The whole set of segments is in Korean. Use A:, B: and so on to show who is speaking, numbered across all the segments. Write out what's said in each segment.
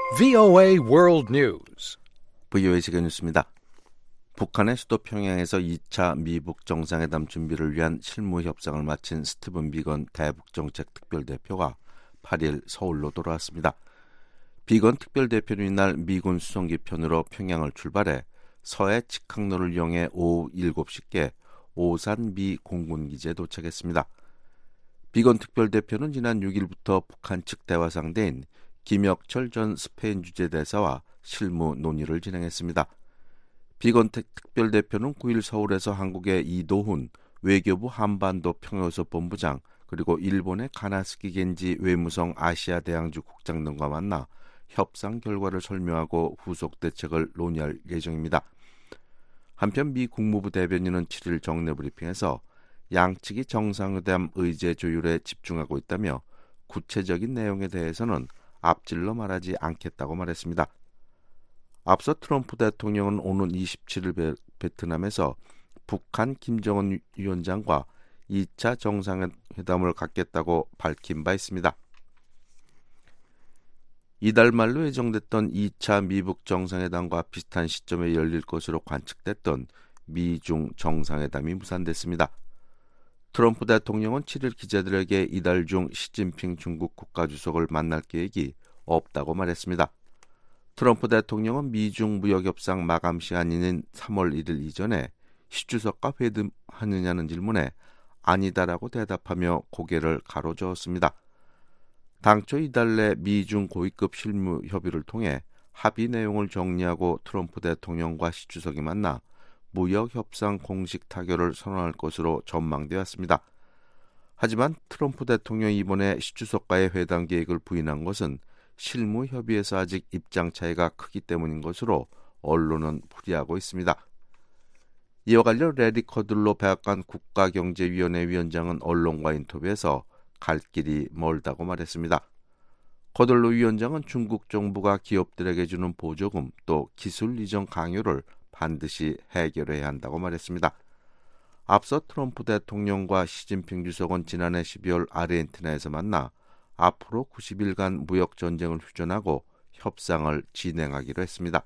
A: VOA World News.
B: VOA 세계 뉴스입니다. 북한의 수도 평양에서 2차 미북 정상회담 준비를 위한 실무 협상을 마친 스티븐 비건 대북정책 특별대표가 8일 서울로 돌아왔습니다. 비건 특별대표는 이날 미군 수송기 편으로 평양을 출발해 서해 직항로를 이용해 오후 7시께 오산 미 공군기지에 도착했습니다. 비건 특별대표는 지난 6일부터 북한 측 대화 상대인 김혁철 전 스페인 주재대사와 실무 논의를 진행했습니다. 비건 특별대표는 9일 서울에서 한국의 이도훈 외교부 한반도 평화연수 본부장 그리고 일본의 가나스키 겐지 외무성 아시아 대양주 국장 등과 만나 협상 결과를 설명하고 후속 대책을 논의할 예정입니다. 한편 미 국무부 대변인은 7일 정례 브리핑에서 양측이 정상회담 의제 조율에 집중하고 있다며 구체적인 내용에 대해서는 앞질러 말하지 않겠다고 말했습니다. 앞서 트럼프 대통령은 오는 27일 베트남에서 북한 김정은 위원장과 2차 정상회담을 갖겠다고 밝힌 바 있습니다. 이달 말로 예정됐던 2차 미북 정상회담과 비슷한 시점에 열릴 것으로 관측됐던 미중 정상회담이 무산됐습니다. 트럼프 대통령은 7일 기자들에게 이달 중 시진핑 중국 국가주석을 만날 계획이 없다고 말했습니다. 트럼프 대통령은 미중 무역협상 마감 시한인 3월 1일 이전에 시 주석과 회담하느냐는 질문에 아니다라고 대답하며 고개를 가로저었습니다. 당초 이달 내 미중 고위급 실무 협의를 통해 합의 내용을 정리하고 트럼프 대통령과 시 주석이 만나 무역협상 공식 타결을 선언할 것으로 전망되었습니다. 하지만 트럼프 대통령이 이번에 시 주석과의 회담 계획을 부인한 것은 실무 협의에서 아직 입장 차이가 크기 때문인 것으로 언론은 풀이하고 있습니다. 이와 관련 레리 커들로 백악관 국가경제위원회 위원장은 언론과 인터뷰에서 갈 길이 멀다고 말했습니다. 커들로 위원장은 중국 정부가 기업들에게 주는 보조금 또 기술 이전 강요를 반드시 해결해야 한다고 말했습니다. 앞서 트럼프 대통령과 시진핑 주석은 지난해 12월 아르헨티나에서 만나 앞으로 90일간 무역 전쟁을 휴전하고 협상을 진행하기로 했습니다.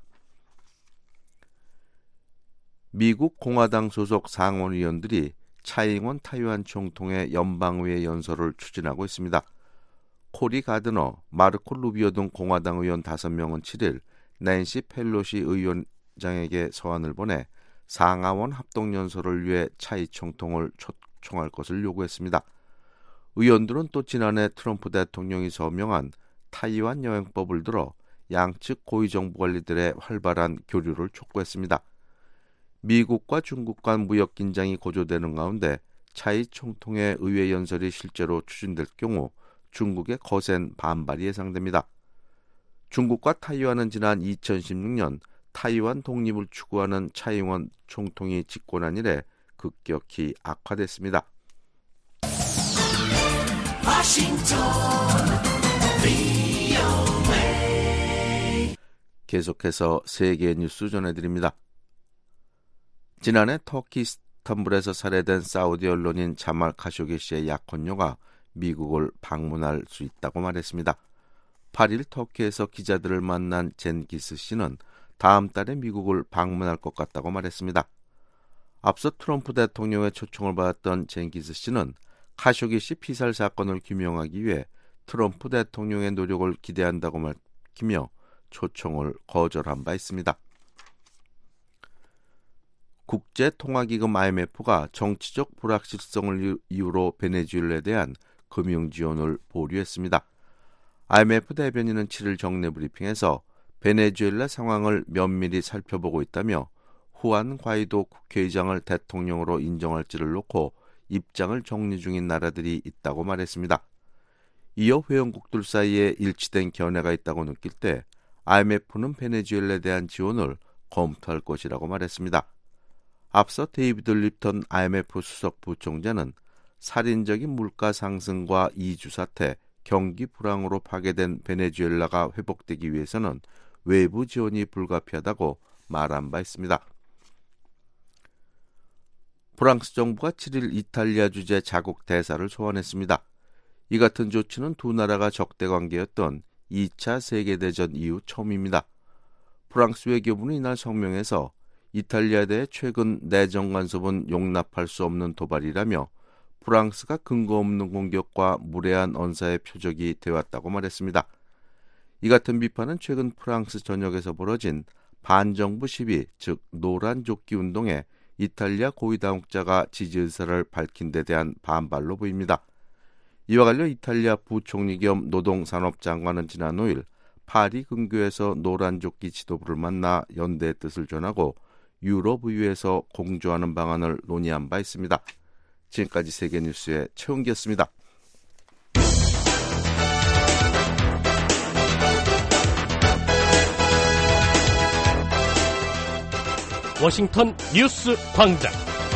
B: 미국 공화당 소속 상원의원들이 차이잉원 타이완 총통의 연방의회 연설을 추진하고 있습니다. 코리 가드너, 마르코 루비오 등 공화당 의원 5명은 7일 낸시 펠로시 의원장에게 서한을 보내 상하원 합동연설을 위해 차이 총통을 초청할 것을 요구했습니다. 의원들은 또 지난해 트럼프 대통령이 서명한 타이완 여행법을 들어 양측 고위정부관리들의 활발한 교류를 촉구했습니다. 미국과 중국 간 무역 긴장이 고조되는 가운데 차이 총통의 의회 연설이 실제로 추진될 경우 중국의 거센 반발이 예상됩니다. 중국과 타이완은 지난 2016년 타이완 독립을 추구하는 차이잉원 총통이 집권한 이래 급격히 악화됐습니다. 계속해서 세계 뉴스 전해드립니다. 지난해 터키 이스탄불에서 살해된 사우디 언론인 자말 카쇼기 씨의 약혼녀가 미국을 방문할 수 있다고 말했습니다. 8일 터키에서 기자들을 만난 젠기스 씨는 다음 달에 미국을 방문할 것 같다고 말했습니다. 앞서 트럼프 대통령의 초청을 받았던 젠기스 씨는 카쇼기 씨 피살 사건을 규명하기 위해 트럼프 대통령의 노력을 기대한다고 밝히며 초청을 거절한 바 있습니다. 국제통화기금 IMF가 정치적 불확실성을 이유로 베네수엘라에 대한 금융 지원을 보류했습니다. IMF 대변인은 7일 정례 브리핑에서 베네수엘라 상황을 면밀히 살펴보고 있다며 후안 과이도 국회의장을 대통령으로 인정할지를 놓고 입장을 정리 중인 나라들이 있다고 말했습니다. 이어 회원국들 사이에 일치된 견해가 있다고 느낄 때 IMF는 베네수엘라에 대한 지원을 검토할 것이라고 말했습니다. 앞서 데이비드 립턴 IMF 수석 부총재는 살인적인 물가 상승과 이주 사태, 경기 불황으로 파괴된 베네수엘라가 회복되기 위해서는 외부 지원이 불가피하다고 말한 바 있습니다. 프랑스 정부가 7일 이탈리아 주재 자국 대사를 소환했습니다. 이 같은 조치는 두 나라가 적대 관계였던 2차 세계대전 이후 처음입니다. 프랑스 외교부는 이날 성명에서 이탈리아에 대해 최근 내정 간섭은 용납할 수 없는 도발이라며 프랑스가 근거 없는 공격과 무례한 언사의 표적이 되었다고 말했습니다. 이 같은 비판은 최근 프랑스 전역에서 벌어진 반정부 시위, 즉 노란 조끼 운동에 이탈리아 고위당국자가 지지 의사를 밝힌 데 대한 반발로 보입니다. 이와 관련 이탈리아 부총리 겸 노동산업장관은 지난 5일 파리 근교에서 노란 조끼 지도부를 만나 연대의 뜻을 전하고 유럽 의회에서 공조하는 방안을 논의한 바 있습니다. 지금까지 세계뉴스의 최홍기였습니다.
A: 워싱턴 뉴스 광장.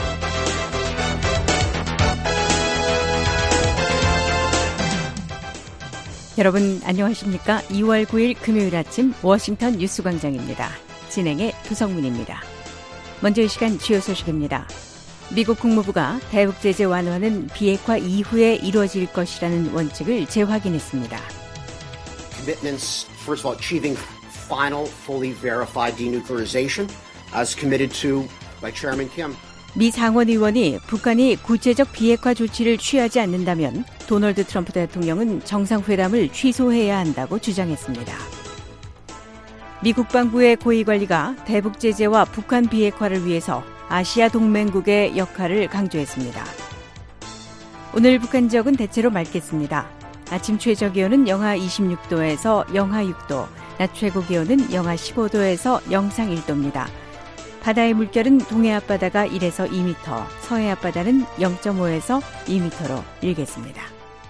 C: 여러분 안녕하십니까? 2월 9일 금요일 아침 워싱턴 뉴스 광장입니다. 진행의 도성문입니다. 먼저 이 시간 주요 소식입니다. 미국 국무부가 대북 제재 완화는 비핵화 이후에 이루어질 것이라는 원칙을 재확인했습니다.
D: Commitments, first of all, achieving final, fully verified denuclearization as committed to by Chairman Kim.
C: 미 상원의원이 북한이 구체적 비핵화 조치를 취하지 않는다면 도널드 트럼프 대통령은 정상회담을 취소해야 한다고 주장했습니다. 미 국방부의 고위관리가 대북 제재와 북한 비핵화를 위해서 아시아 동맹국의 역할을 강조했습니다. 오늘 북한 지역은 대체로 맑겠습니다. 아침 최저기온은 영하 26도에서 영하 6도, 낮 최고기온은 영하 15도에서 영상 1도입니다. 바다의 물결은 동해 앞바다가 1에서 2m, 서해 앞바다는 0.5에서 2m로 일겠습니다.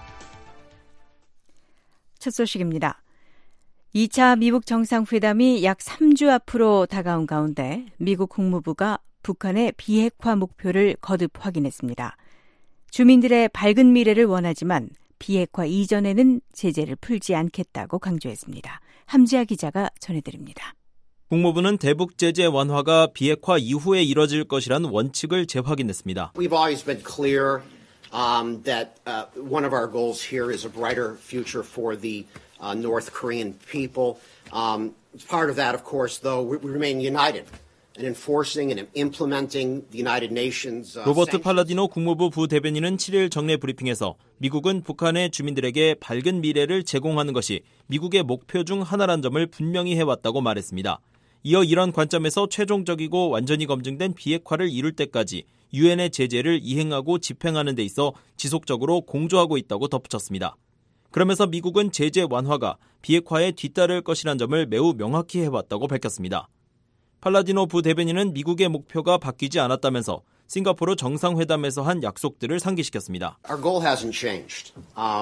C: 첫 소식입니다. 2차 미북 정상회담이 약 3주 앞으로 다가온 가운데 미국 국무부가 북한의 비핵화 목표를 거듭 확인했습니다. 주민들의 밝은 미래를 원하지만 비핵화 이전에는 제재를 풀지 않겠다고 강조했습니다. 함지아 기자가 전해드립니다.
E: 국무부는 대북 제재 완화가 비핵화 이후에 이뤄질 것이란 원칙을 재확인했습니다.
D: We've always been clear that one of our goals here is a brighter future for the North Korean people. Part of that, of course, though, we remain united in enforcing and implementing the United Nations.
E: 로버트 팔라디노 국무부 부대변인은 7일 정례 브리핑에서 미국은 북한의 주민들에게 밝은 미래를 제공하는 것이 미국의 목표 중 하나란 점을 분명히 해왔다고 말했습니다. 이어 이런 관점에서 최종적이고 완전히 검증된 비핵화를 이룰 때까지 유엔의 제재를 이행하고 집행하는 데 있어 지속적으로 공조하고 있다고 덧붙였습니다. 그러면서 미국은 제재 완화가 비핵화에 뒤따를 것이란 점을 매우 명확히 해왔다고 밝혔습니다. 팔라디노 부대변인은 미국의 목표가 바뀌지 않았다면서 싱가포르 정상회담에서 한 약속들을 상기시켰습니다.
D: Our goal hasn't changed.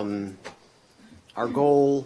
D: Our goal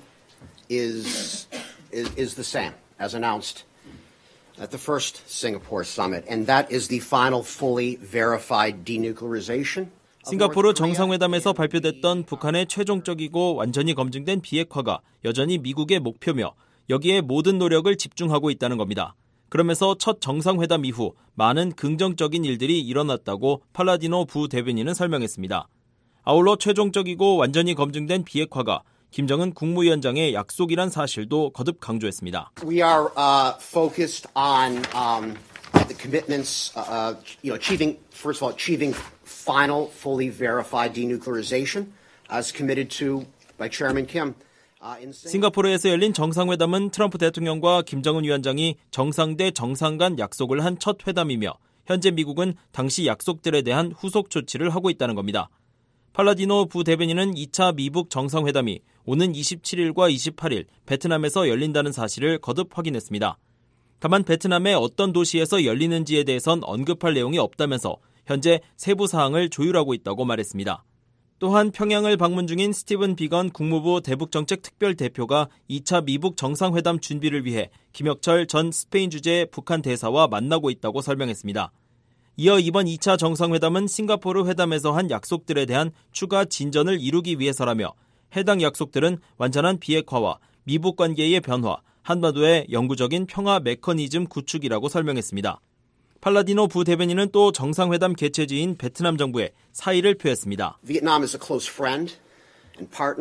D: is the same as announced at the first Singapore summit, and that is the final fully verified denuclearization.
E: 싱가포르 정상회담에서 발표됐던 북한의 최종적이고 완전히 검증된 비핵화가 여전히 미국의 목표며 여기에 모든 노력을 집중하고 있다는 겁니다. 그러면서 첫 정상회담 이후 많은 긍정적인 일들이 일어났다고 팔라디노 부대변인은 설명했습니다. 아울러 최종적이고 완전히 검증된 비핵화가 김정은 국무위원장의 약속이란 사실도 거듭 강조했습니다.
D: We are focused on the commitments, achieving, first of all, achieving final, fully verified denuclearization as committed to by Chairman Kim.
E: 싱가포르에서 열린 정상회담은 트럼프 대통령과 김정은 위원장이 정상 대 정상 간 약속을 한 첫 회담이며 현재 미국은 당시 약속들에 대한 후속 조치를 하고 있다는 겁니다. 팔라디노 부대변인은 2차 미북 정상회담이 오는 27일과 28일 베트남에서 열린다는 사실을 거듭 확인했습니다. 다만 베트남의 어떤 도시에서 열리는지에 대해선 언급할 내용이 없다면서 현재 세부 사항을 조율하고 있다고 말했습니다. 또한 평양을 방문 중인 스티븐 비건 국무부 대북정책 특별대표가 2차 미북 정상회담 준비를 위해 김혁철 전 스페인 주재 북한 대사와 만나고 있다고 설명했습니다. 이어 이번 2차 정상회담은 싱가포르 회담에서 한 약속들에 대한 추가 진전을 이루기 위해서라며 해당 약속들은 완전한 비핵화와 미북 관계의 변화, 한반도의 영구적인 평화 메커니즘 구축이라고 설명했습니다. 팔라디노 부대변인은 또 정상회담 개최지인 베트남 정부에 사의를 표했습니다.
D: Vietnam is a close friend and partner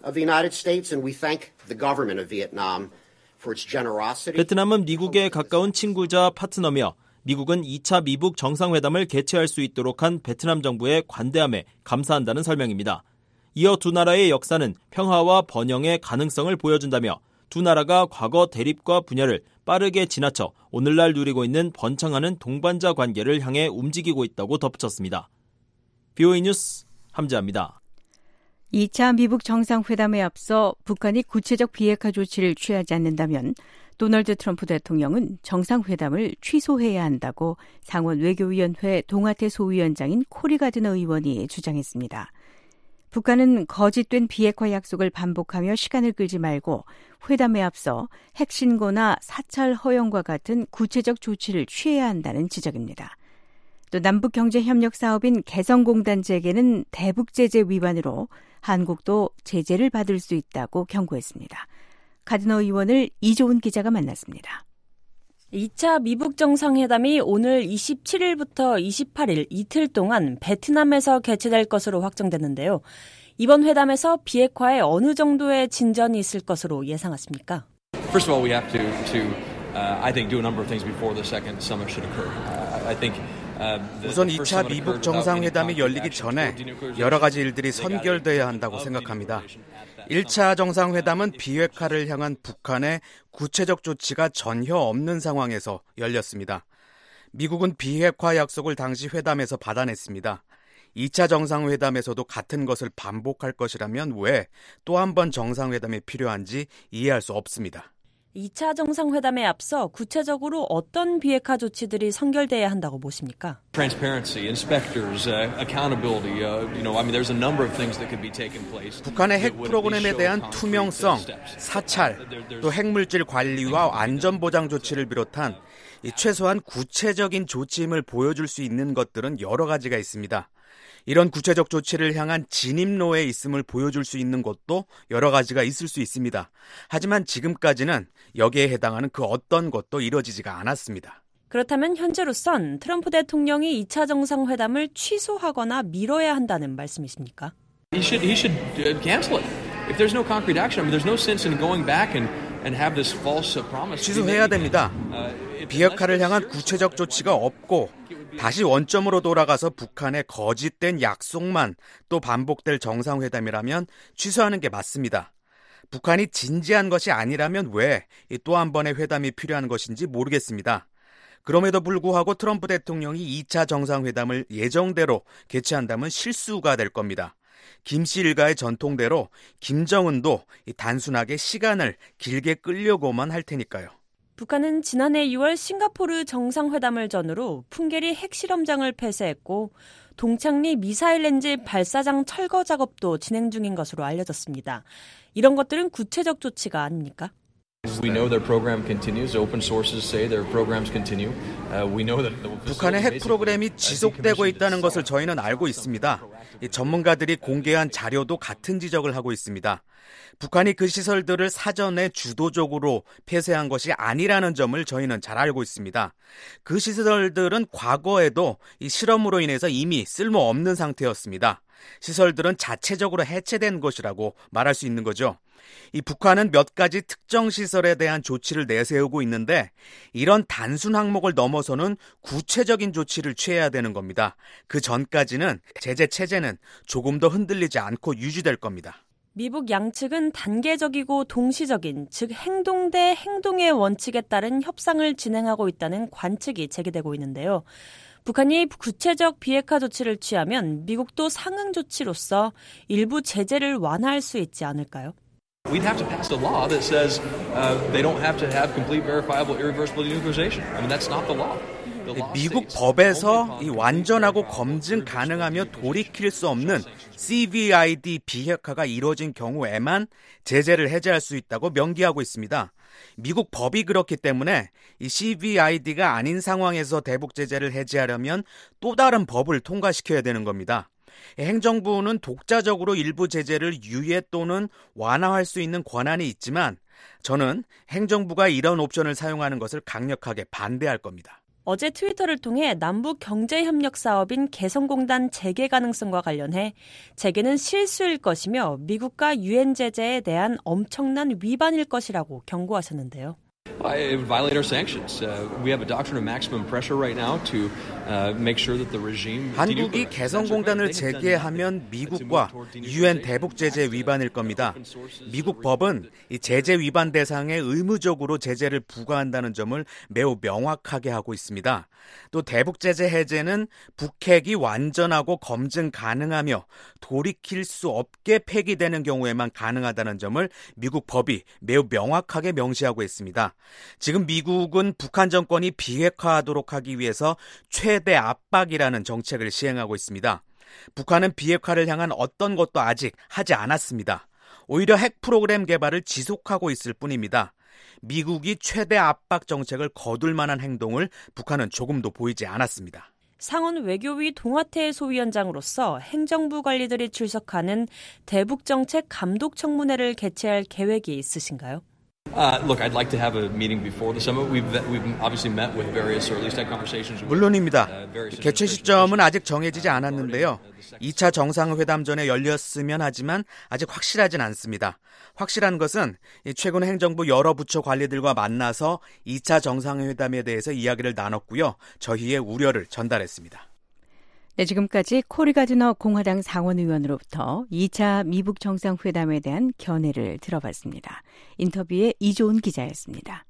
D: of the United States, and we thank the government of Vietnam for its generosity.
E: 베트남은 미국의 가까운 친구자 파트너며 미국은 2차 미북 정상회담을 개최할 수 있도록 한 베트남 정부의 관대함에 감사한다는 설명입니다. 이어 두 나라의 역사는 평화와 번영의 가능성을 보여준다며 두 나라가 과거 대립과 분열을 빠르게 지나쳐 오늘날 누리고 있는 번창하는 동반자 관계를 향해 움직이고 있다고 덧붙였습니다. BOA 뉴스 함재합니다.
C: 2차 미북 정상회담에 앞서 북한이 구체적 비핵화 조치를 취하지 않는다면 도널드 트럼프 대통령은 정상회담을 취소해야 한다고 상원 외교위원회 동아태 소위원장인 코리 가드너 의원이 주장했습니다. 북한은 거짓된 비핵화 약속을 반복하며 시간을 끌지 말고 회담에 앞서 핵신고나 사찰 허용과 같은 구체적 조치를 취해야 한다는 지적입니다. 또 남북경제협력 사업인 개성공단 재개는 대북제재 위반으로 한국도 제재를 받을 수 있다고 경고했습니다. 가드너 의원을 이조은 기자가 만났습니다.
F: 2차 미북 정상회담이 오늘 27일부터 28일 이틀 동안 베트남에서 개최될 것으로 확정됐는데요. 이번 회담에서 비핵화에 어느 정도의 진전이 있을 것으로 예상하십니까?
G: First of all, we have to I think, do a number of things before the second summit should occur. I think
H: 우선 2차 미북 정상회담이 열리기 전에 여러 가지 일들이 선결돼야 한다고 생각합니다. 1차 정상회담은 비핵화를 향한 북한의 구체적 조치가 전혀 없는 상황에서 열렸습니다. 미국은 비핵화 약속을 당시 회담에서 받아냈습니다. 2차 정상회담에서도 같은 것을 반복할 것이라면 왜 또 한 번 정상회담이 필요한지 이해할 수 없습니다.
F: 2차 정상회담에 앞서 구체적으로 어떤 비핵화 조치들이 선결돼야 한다고 보십니까?
G: Transparency, inspectors, accountability. There's a number of things that could be taken place.
H: 북한의 핵 프로그램에 대한 투명성, 사찰, 또 핵물질 관리와 안전보장 조치를 비롯한 최소한 구체적인 조치임을 보여줄 수 있는 것들은 여러 가지가 있습니다. 이런 구체적 조치를 향한 진입로에 있음을 보여줄 수 있는 것도 여러 가지가 있을 수 있습니다. 하지만 지금까지는 여기에 해당하는 그 어떤 것도 이뤄지지가 않았습니다.
F: 그렇다면 현재로선 트럼프 대통령이 2차 정상회담을 취소하거나 미뤄야 한다는 말씀이십니까?
G: He should cancel it. If there's no concrete action, there's no sense in going back and have this false promise.
H: 취소해야 됩니다. 비핵화를 향한 구체적 조치가 없고 다시 원점으로 돌아가서 북한의 거짓된 약속만 또 반복될 정상회담이라면 취소하는 게 맞습니다. 북한이 진지한 것이 아니라면 왜 또 한 번의 회담이 필요한 것인지 모르겠습니다. 그럼에도 불구하고 트럼프 대통령이 2차 정상회담을 예정대로 개최한다면 실수가 될 겁니다. 김씨 일가의 전통대로 김정은도 단순하게 시간을 길게 끌려고만 할 테니까요.
F: 북한은 지난해 6월 싱가포르 정상회담을 전후로 풍계리 핵실험장을 폐쇄했고 동창리 미사일 렌즈 발사장 철거 작업도 진행 중인 것으로 알려졌습니다. 이런 것들은 구체적 조치가 아닙니까?
G: We know their program continues. Open sources say their programs continue. We know that
H: 북한의 핵 프로그램이 지속되고 있다는 것을 저희는 알고 있습니다. 전문가들이 공개한 자료도 같은 지적을 하고 있습니다. 북한이 그 시설들을 사전에 주도적으로 폐쇄한 것이 아니라는 점을 저희는 잘 알고 있습니다. 그 시설들은 과거에도 이 실험으로 인해서 이미 쓸모없는 상태였습니다. 시설들은 자체적으로 해체된 것이라고 말할 수 있는 거죠. 이 북한은 몇 가지 특정 시설에 대한 조치를 내세우고 있는데 이런 단순 항목을 넘어서는 구체적인 조치를 취해야 되는 겁니다. 그 전까지는 제재 체제는 조금 더 흔들리지 않고 유지될 겁니다.
F: 미북 양측은 단계적이고 동시적인, 즉 행동 대 행동의 원칙에 따른 협상을 진행하고 있다는 관측이 제기되고 있는데요. 북한이 구체적 비핵화 조치를 취하면 미국도 상응 조치로서 일부 제재를 완화할 수 있지 않을까요?
G: we'd have to pass a law that says they don't have to have complete, verifiable, irreversible denuclearization. That's not the law.
H: 미국 법에서 이 완전하고 검증 가능하며 돌이킬 수 없는 CVID 비핵화가 이루어진 경우에만 제재를 해제할 수 있다고 명기하고 있습니다. 미국 법이 그렇기 때문에 이 CVID가 아닌 상황에서 대북 제재를 해제하려면 또 다른 법을 통과시켜야 되는 겁니다. 행정부는 독자적으로 일부 제재를 유예 또는 완화할 수 있는 권한이 있지만 저는 행정부가 이런 옵션을 사용하는 것을 강력하게 반대할 겁니다.
F: 어제 트위터를 통해 남북 경제협력 사업인 개성공단 재개 가능성과 관련해 재개는 실수일 것이며 미국과 유엔 제재에 대한 엄청난 위반일 것이라고 경고하셨는데요.
G: It would violate our sanctions. We have a doctrine of maximum pressure right now to make sure that the regime.
H: 한국이 개성공단을 재개하면 미국과 유엔 대북 제재 위반일 겁니다. 미국 법은 이 제재 위반 대상에 의무적으로 제재를 부과한다는 점을 매우 명확하게 하고 있습니다. 또 대북 제재 해제는 북핵이 완전하고 검증 가능하며 돌이킬 수 없게 폐기되는 경우에만 가능하다는 점을 미국 법이 매우 명확하게 명시하고 있습니다. 지금 미국은 북한 정권이 비핵화하도록 하기 위해서 최대 압박이라는 정책을 시행하고 있습니다. 북한은 비핵화를 향한 어떤 것도 아직 하지 않았습니다. 오히려 핵 프로그램 개발을 지속하고 있을 뿐입니다. 미국이 최대 압박 정책을 거둘 만한 행동을 북한은 조금도 보이지 않았습니다.
F: 상원 외교위 동아태 소위원장으로서 행정부 관리들이 출석하는 대북정책 감독청문회를 개최할 계획이 있으신가요?
G: Look, I'd like to have a meeting before the summit. We've obviously met with various, or at least had conversations with.
H: 물론입니다. 개최 시점은 아직 정해지지 않았는데요. 2차 정상회담 전에 열렸으면 하지만 아직 확실하진 않습니다. 확실한 것은 최근 행정부 여러 부처 관리들과 만나서 2차 정상회담에 대해서 이야기를 나눴고요. 저희의 우려를 전달했습니다.
C: 네, 지금까지 코리 가드너 공화당 상원의원으로부터 2차 미북 정상회담에 대한 견해를 들어봤습니다. 인터뷰의 이조은 기자였습니다.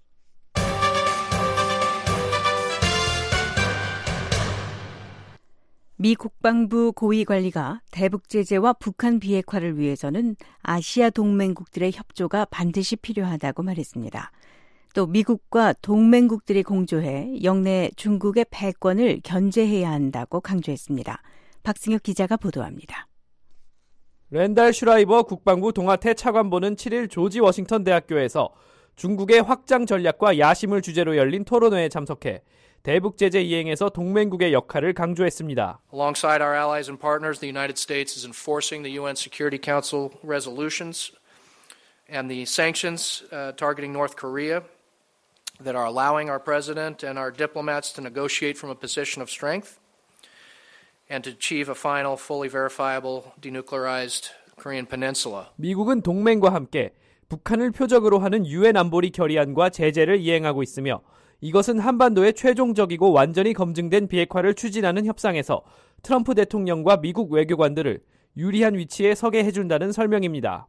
C: 미 국방부 고위관리가 대북 제재와 북한 비핵화를 위해서는 아시아 동맹국들의 협조가 반드시 필요하다고 말했습니다. 또 미국과 동맹국들이 공조해 영내 중국의 패권을 견제해야 한다고 강조했습니다. 박승혁 기자가 보도합니다.
A: 랜달 슈라이버 국방부 동아태 차관보는 7일 조지 워싱턴 대학교에서 중국의 확장 전략과 야심을 주제로 열린 토론회에 참석해 대북 제재 이행에서 동맹국의 역할을 강조했습니다.
I: Alongside our allies and partners, the United States is enforcing the UN Security Council resolutions and the sanctions targeting North Korea that are allowing our president and our diplomats to negotiate from a position of strength and to achieve a final, fully verifiable, denuclearized Korean peninsula.
A: 미국은 동맹과 함께 북한을 표적으로 하는 유엔 안보리 결의안과 제재를 이행하고 있으며 이것은 한반도의 최종적이고 완전히 검증된 비핵화를 추진하는 협상에서 트럼프 대통령과 미국 외교관들을 유리한 위치에 서게 해준다는 설명입니다.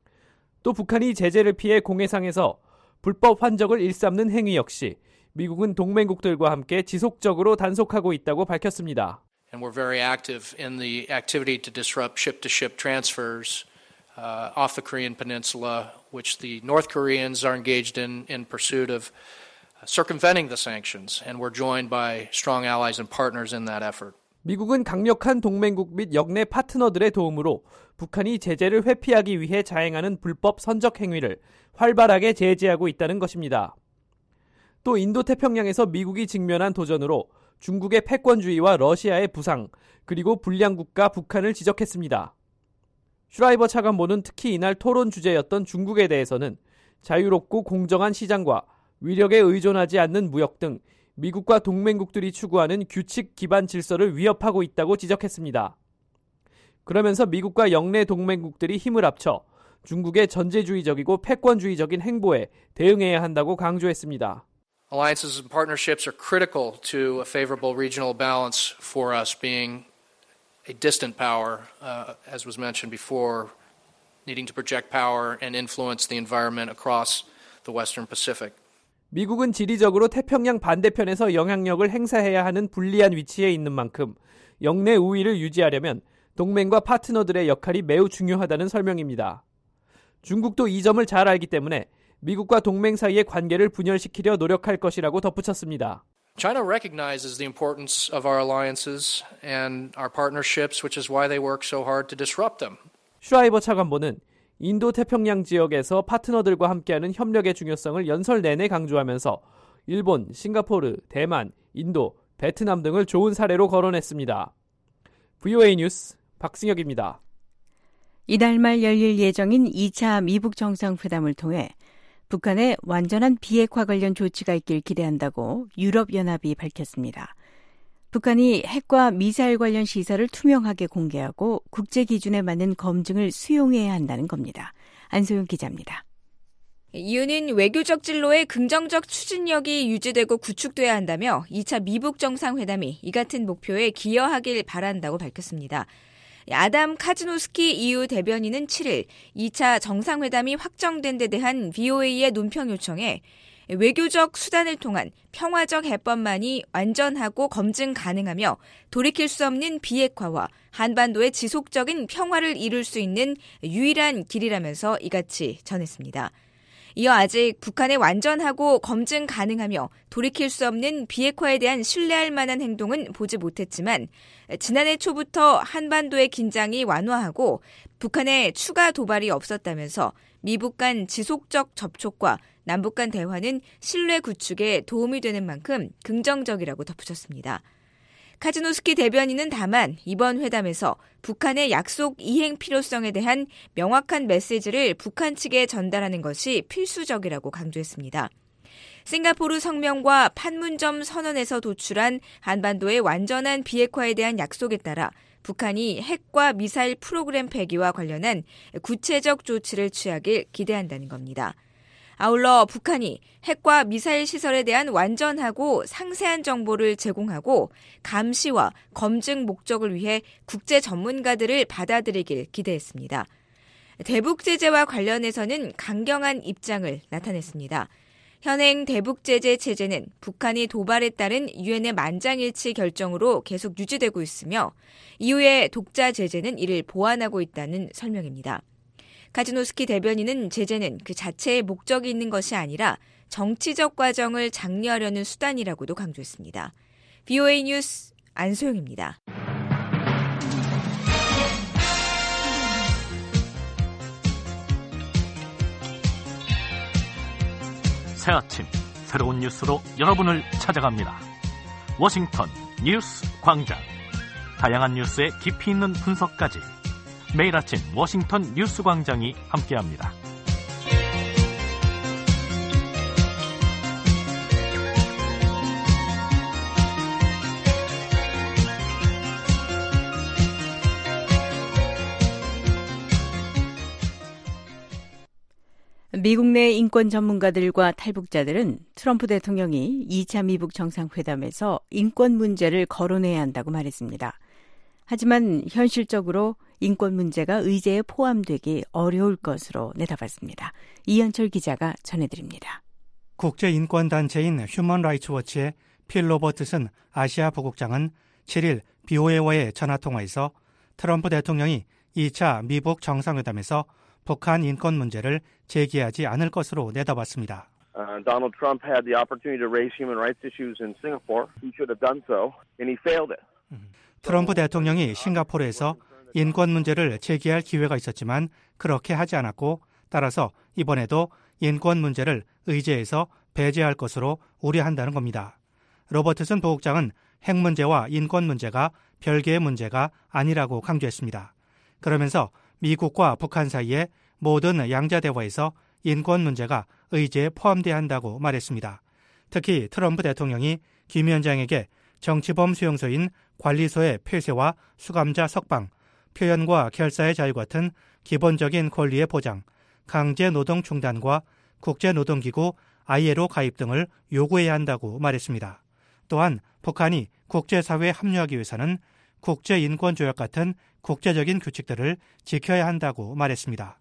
A: 또 북한이 제재를 피해 공해상에서 불법 환적을 일삼는 행위 역시 미국은 동맹국들과 함께 지속적으로 단속하고 있다고 밝혔습니다.
I: And we're very active in the activity to disrupt ship-to-ship transfers off the Korean peninsula, which the North Koreans are engaged in pursuit of circumventing the sanctions, and we're joined by strong allies and partners in that effort.
A: 미국은 강력한 동맹국 및 역내 파트너들의 도움으로 북한이 제재를 회피하기 위해 자행하는 불법 선적 행위를 활발하게 제재하고 있다는 것입니다. 또 인도태평양에서 미국이 직면한 도전으로 중국의 패권주의와 러시아의 부상, 그리고 불량 국가 북한을 지적했습니다. 슈라이버 차관보는 특히 이날 토론 주제였던 중국에 대해서는 자유롭고 공정한 시장과 위력에 의존하지 않는 무역 등 미국과 동맹국들이 추구하는 규칙 기반 질서를 위협하고 있다고 지적했습니다. 그러면서 미국과 영내 동맹국들이 힘을 합쳐 중국의 전제주의적이고 패권주의적인 행보에 대응해야 한다고 강조했습니다.
I: Alliances and partnerships are critical to a favorable regional balance for us, being a distant power, as was mentioned before, needing to project power and influence the environment across the Western Pacific.
A: 미국은 지리적으로 태평양 반대편에서 영향력을 행사해야 하는 불리한 위치에 있는 만큼 영내 우위를 유지하려면 동맹과 파트너들의 역할이 매우 중요하다는 설명입니다. 중국도 이 점을 잘 알기 때문에 미국과 동맹 사이의 관계를 분열시키려 노력할 것이라고 덧붙였습니다.
I: China recognizes the importance of our alliances and our partnerships, which is why they work so hard to disrupt them.
A: 슈라이버 차관보는 인도 태평양 지역에서 파트너들과 함께하는 협력의 중요성을 연설 내내 강조하면서 일본, 싱가포르, 대만, 인도, 베트남 등을 좋은 사례로 거론했습니다. VOA 뉴스 박승혁입니다.
C: 이달 말 열릴 예정인 2차 미북 정상회담을 통해 북한의 완전한 비핵화 관련 조치가 있길 기대한다고 유럽연합이 밝혔습니다. 북한이 핵과 미사일 관련 시설을 투명하게 공개하고 국제 기준에 맞는 검증을 수용해야 한다는 겁니다. 안소영 기자입니다.
J: 이유는 외교적 진로의 긍정적 추진력이 유지되고 구축돼야 한다며 2차 미북 정상회담이 이 같은 목표에 기여하길 바란다고 밝혔습니다. 아담 카즈노스키 EU 대변인은 7일 2차 정상회담이 확정된 데 대한 VOA의 논평 요청에 외교적 수단을 통한 평화적 해법만이 완전하고 검증 가능하며 돌이킬 수 없는 비핵화와 한반도의 지속적인 평화를 이룰 수 있는 유일한 길이라면서 이같이 전했습니다. 이어 아직 북한의 완전하고 검증 가능하며 돌이킬 수 없는 비핵화에 대한 신뢰할 만한 행동은 보지 못했지만 지난해 초부터 한반도의 긴장이 완화하고 북한의 추가 도발이 없었다면서 미북 간 지속적 접촉과 남북 간 대화는 신뢰 구축에 도움이 되는 만큼 긍정적이라고 덧붙였습니다. 카즈노스키 대변인은 다만 이번 회담에서 북한의 약속 이행 필요성에 대한 명확한 메시지를 북한 측에 전달하는 것이 필수적이라고 강조했습니다. 싱가포르 성명과 판문점 선언에서 도출한 한반도의 완전한 비핵화에 대한 약속에 따라 북한이 핵과 미사일 프로그램 폐기와 관련한 구체적 조치를 취하길 기대한다는 겁니다. 아울러 북한이 핵과 미사일 시설에 대한 완전하고 상세한 정보를 제공하고 감시와 검증 목적을 위해 국제 전문가들을 받아들이길 기대했습니다. 대북 제재와 관련해서는 강경한 입장을 나타냈습니다. 현행 대북 제재 체제는 북한이 도발에 따른 유엔의 만장일치 결정으로 계속 유지되고 있으며 이후에 독자 제재는 이를 보완하고 있다는 설명입니다. 카즈노스키 대변인은 제재는 그 자체의 목적이 있는 것이 아니라 정치적 과정을 장려하려는 수단이라고도 강조했습니다. VOA 뉴스 안소영입니다.
K: 새 아침 새로운 뉴스로 여러분을 찾아갑니다. 워싱턴 뉴스 광장. 다양한 뉴스의 깊이 있는 분석까지 매일 아침 워싱턴 뉴스 광장이 함께합니다.
C: 미국 내 인권 전문가들과 탈북자들은 트럼프 대통령이 2차 미북 정상회담에서 인권 문제를 거론해야 한다고 말했습니다. 하지만 현실적으로 인권 문제가 의제에 포함되기 어려울 것으로 내다봤습니다. 이현철 기자가 전해드립니다.
L: 국제인권단체인 휴먼 라이츠 워치의 필 로버트슨 아시아 부국장은 7일 BOA와의 전화통화에서 트럼프 대통령이 2차 미북 정상회담에서 북한 인권 문제를 제기하지 않을 것으로 내다봤습니다.
M: Donald Trump had the opportunity to raise human rights issues in Singapore. He should have done so, and he failed it.
L: 트럼프 대통령이 싱가포르에서 인권 문제를 제기할 기회가 있었지만 그렇게 하지 않았고 따라서 이번에도 인권 문제를 의제에서 배제할 것으로 우려한다는 겁니다. 로버트슨 부국장은 핵 문제와 인권 문제가 별개의 문제가 아니라고 강조했습니다. 그러면서 미국과 북한 사이의 모든 양자 대화에서 인권 문제가 의제에 포함돼야 한다고 말했습니다. 특히 트럼프 대통령이 김 위원장에게 정치범 수용소인 관리소의 폐쇄와 수감자 석방, 표현과 결사의 자유 같은 기본적인 권리의 보장, 강제 노동 중단과 국제노동기구 ILO 가입 등을 요구해야 한다고 말했습니다. 또한 북한이 국제사회에 합류하기 위해서는 국제인권조약 같은 국제적인 규칙들을 지켜야 한다고 말했습니다.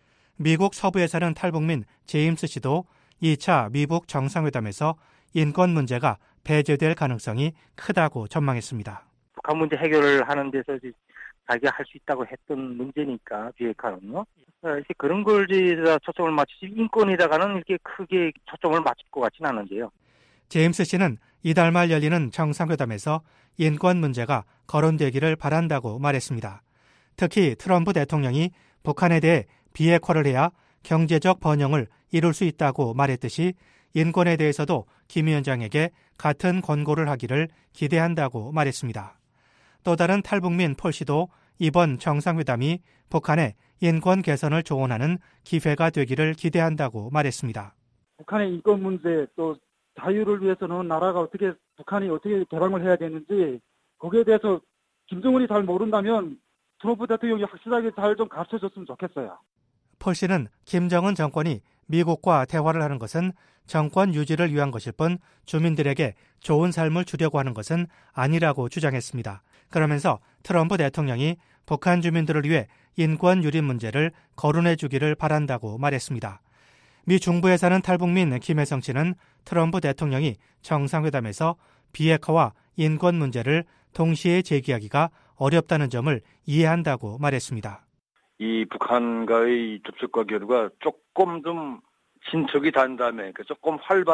L: 미국 서부에 사는 탈북민 제임스 씨도 2차 미북 정상회담에서 인권 문제가 배제될 가능성이 크다고 전망했습니다.
N: 북한 문제 해결을 하는 데서 자기가 할 수 있다고 했던 문제니까 비핵화는요. 이렇게 그런 걸 초점을 맞추지 인권에다가는 이렇게 크게 초점을 맞출 것 같지는 않은데요.
L: 제임스 씨는 이달 말 열리는 정상회담에서 인권 문제가 거론되기를 바란다고 말했습니다. 특히 트럼프 대통령이 북한에 대해 비핵화를 해야 경제적 번영을 이룰 수 있다고 말했듯이 인권에 대해서도 김 위원장에게 같은 권고를 하기를 기대한다고 말했습니다. 또 다른 탈북민 폴 씨도 이번 정상회담이 북한의 인권 개선을 조언하는 기회가 되기를 기대한다고 말했습니다.
O: 북한의 인권 문제 또 자유를 위해서는 나라가 북한이 어떻게 개방을 해야 되는지 거기에 대해서 김정은이 잘 모른다면 트럼프 대통령이 확실하게 잘 좀 가르쳐줬으면 좋겠어요.
L: 폴 씨는 김정은 정권이 미국과 대화를 하는 것은 정권 유지를 위한 것일 뿐 주민들에게 좋은 삶을 주려고 하는 것은 아니라고 주장했습니다. 그러면서 트럼프 대통령이 북한 주민들을 위해 인권 유린 문제를 거론해 주기를 바란다고 말했습니다. 미 중부에 사는 탈북민 김혜성 씨는 트럼프 대통령이 정상회담에서 비핵화와 인권 문제를 동시에 제기하기가 어렵다는 점을 이해한다고 말했습니다.
P: 이 북한과의 접촉과 교류가 조금 좀 진척이 된 다음에 조금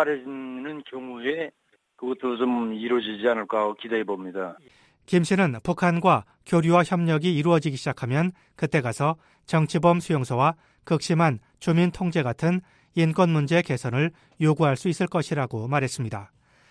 P: 활발해지는 경우에 그것도 좀 이루어지지 않을까 기대해 봅니다.
L: 김 씨는 북한과 교류와 협력이 이루어지기 시작하면 그때 가서 정치범 수용소와 극심한 주민 통제 같은 인권 문제 개선을 요구할 수 있을 것이라고 말했습니다.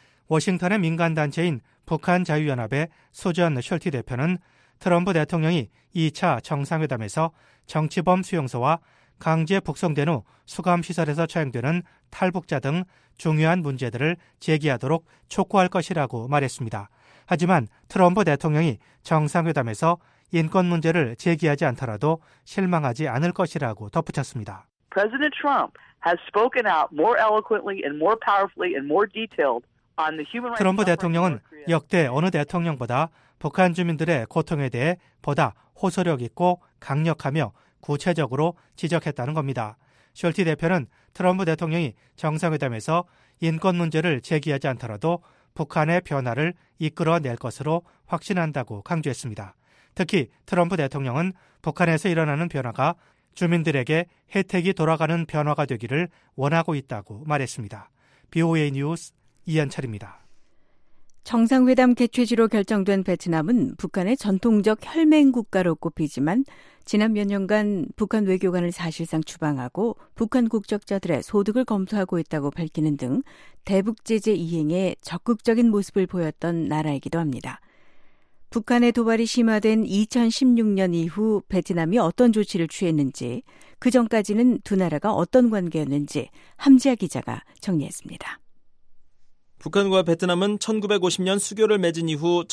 L: 워싱턴의 민간단체인 북한자유연합의 수전 셜티 대표는 트럼프 대통령이 2차 정상회담에서 정치범 수용소와 강제 북송된 후 수감시설에서 처형되는 탈북자 등 중요한 문제들을 제기하도록 촉구할 것이라고 말했습니다. 하지만 트럼프 대통령이 정상회담에서 인권 문제를 제기하지 않더라도 실망하지 않을 것이라고 덧붙였습니다.
Q: President Trump has spoken out more eloquently and more powerfully and more detailed on the human rights.
L: 트럼프 대통령은 역대 어느 대통령보다 북한 주민들의 고통에 대해 보다 호소력 있고 강력하며 구체적으로 지적했다는 겁니다. 셜티 대표는 트럼프 대통령이 정상회담에서 인권 문제를 제기하지 않더라도 북한의 변화를 이끌어낼 것으로 확신한다고 강조했습니다. 특히 트럼프 대통령은 북한에서 일어나는 변화가 주민들에게 혜택이 돌아가는 변화가 되기를 원하고 있다고 말했습니다. BOA 뉴스 이현철입니다.
C: 정상회담 개최지로 결정된 베트남은 북한의 전통적 혈맹 국가로 꼽히지만 지난 몇 년간 북한 외교관을 사실상 추방하고 북한 국적자들의 소득을 검토하고 있다고 밝히는 등 대북 제재 이행에 적극적인 모습을 보였던 나라이기도 합니다. 북한의 도발이 심화된 2016년 이후 베트남이 어떤 조치를 취했는지, 그 전까지는 두 나라가 어떤 관계였는지 함지아 기자가 정리했습니다.
E: 북한과 베트남은 1950년 수교를 맺은 이후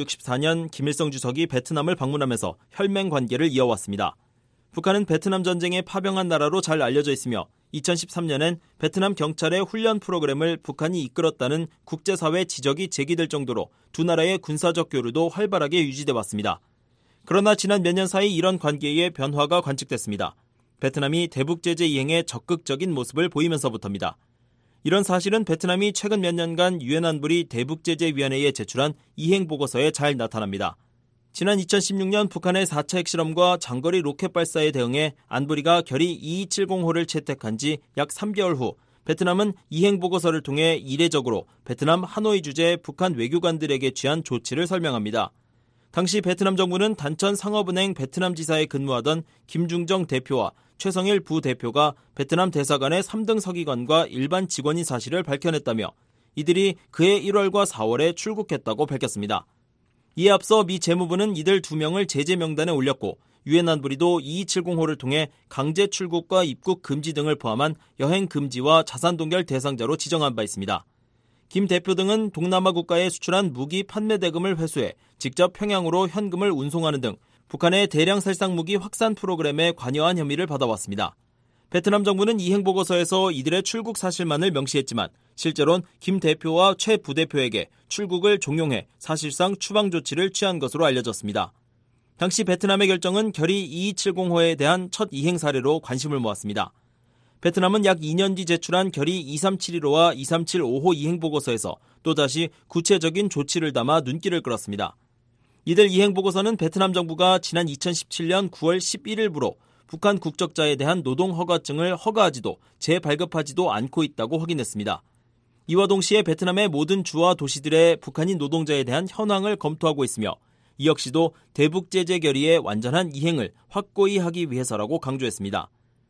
E: 1964년 김일성 주석이 베트남을 방문하면서 혈맹 관계를 이어왔습니다. 북한은 베트남 전쟁에 파병한 나라로 잘 알려져 있으며 2013년엔 베트남 경찰의 훈련 프로그램을 북한이 이끌었다는 국제사회 지적이 제기될 정도로 두 나라의 군사적 교류도 활발하게 유지돼 왔습니다. 그러나 지난 몇 년 사이 이런 관계의 변화가 관측됐습니다. 베트남이 대북 제재 이행에 적극적인 모습을 보이면서부터입니다. 이런 사실은 베트남이 최근 몇 년간 유엔 안보리 대북제재위원회에 제출한 이행 보고서에 잘 나타납니다. 지난 2016년 북한의 4차 핵실험과 장거리 로켓 발사에 대응해 안보리가 결의 2270호를 채택한 지 약 3개월 후 베트남은 이행 보고서를 통해 이례적으로 베트남 하노이 주재 북한 외교관들에게 취한 조치를 설명합니다. 당시 베트남 정부는 단천 상업은행 베트남 지사에 근무하던 김중정 대표와 최성일 부대표가 베트남 대사관의 3등 서기관과 일반 직원인 사실을 밝혀냈다며 이들이 그해 1월과 4월에 출국했다고 밝혔습니다. 이에 앞서 미 재무부는 이들 2명을 제재 명단에 올렸고 유엔 안보리도 2270호를 통해 강제 출국과 입국 금지 등을 포함한 여행 금지와 자산 동결 대상자로 지정한 바 있습니다. 김 대표 등은 동남아 국가에 수출한 무기 판매 대금을 회수해 직접 평양으로 현금을 운송하는 등 북한의 대량 살상 무기 확산 프로그램에 관여한 혐의를 받아왔습니다. 베트남 정부는 이행 보고서에서 이들의 출국 사실만을 명시했지만 실제로는 김 대표와 최 부대표에게 출국을 종용해 사실상 추방 조치를 취한 것으로 알려졌습니다. 당시 베트남의 결정은 결의 2270호에 대한 첫 이행 사례로 관심을 모았습니다. 베트남은 약 2년 뒤 제출한 결의 2371호와 2375호 이행 보고서에서 또다시 구체적인 조치를 담아 눈길을 끌었습니다. 이들 이행 보고서는 베트남 정부가 지난 2017년 9월 11일부로 북한 국적자에 대한 노동 허가증을 허가하지도 재발급하지도 않고 있다고 확인했습니다. 이와 동시에 베트남의 모든 주와 도시들의 북한인 노동자에 대한 현황을 검토하고 있으며 이 역시도 대북 제재 결의의 완전한 이행을 확고히 하기 위해서라고 강조했습니다.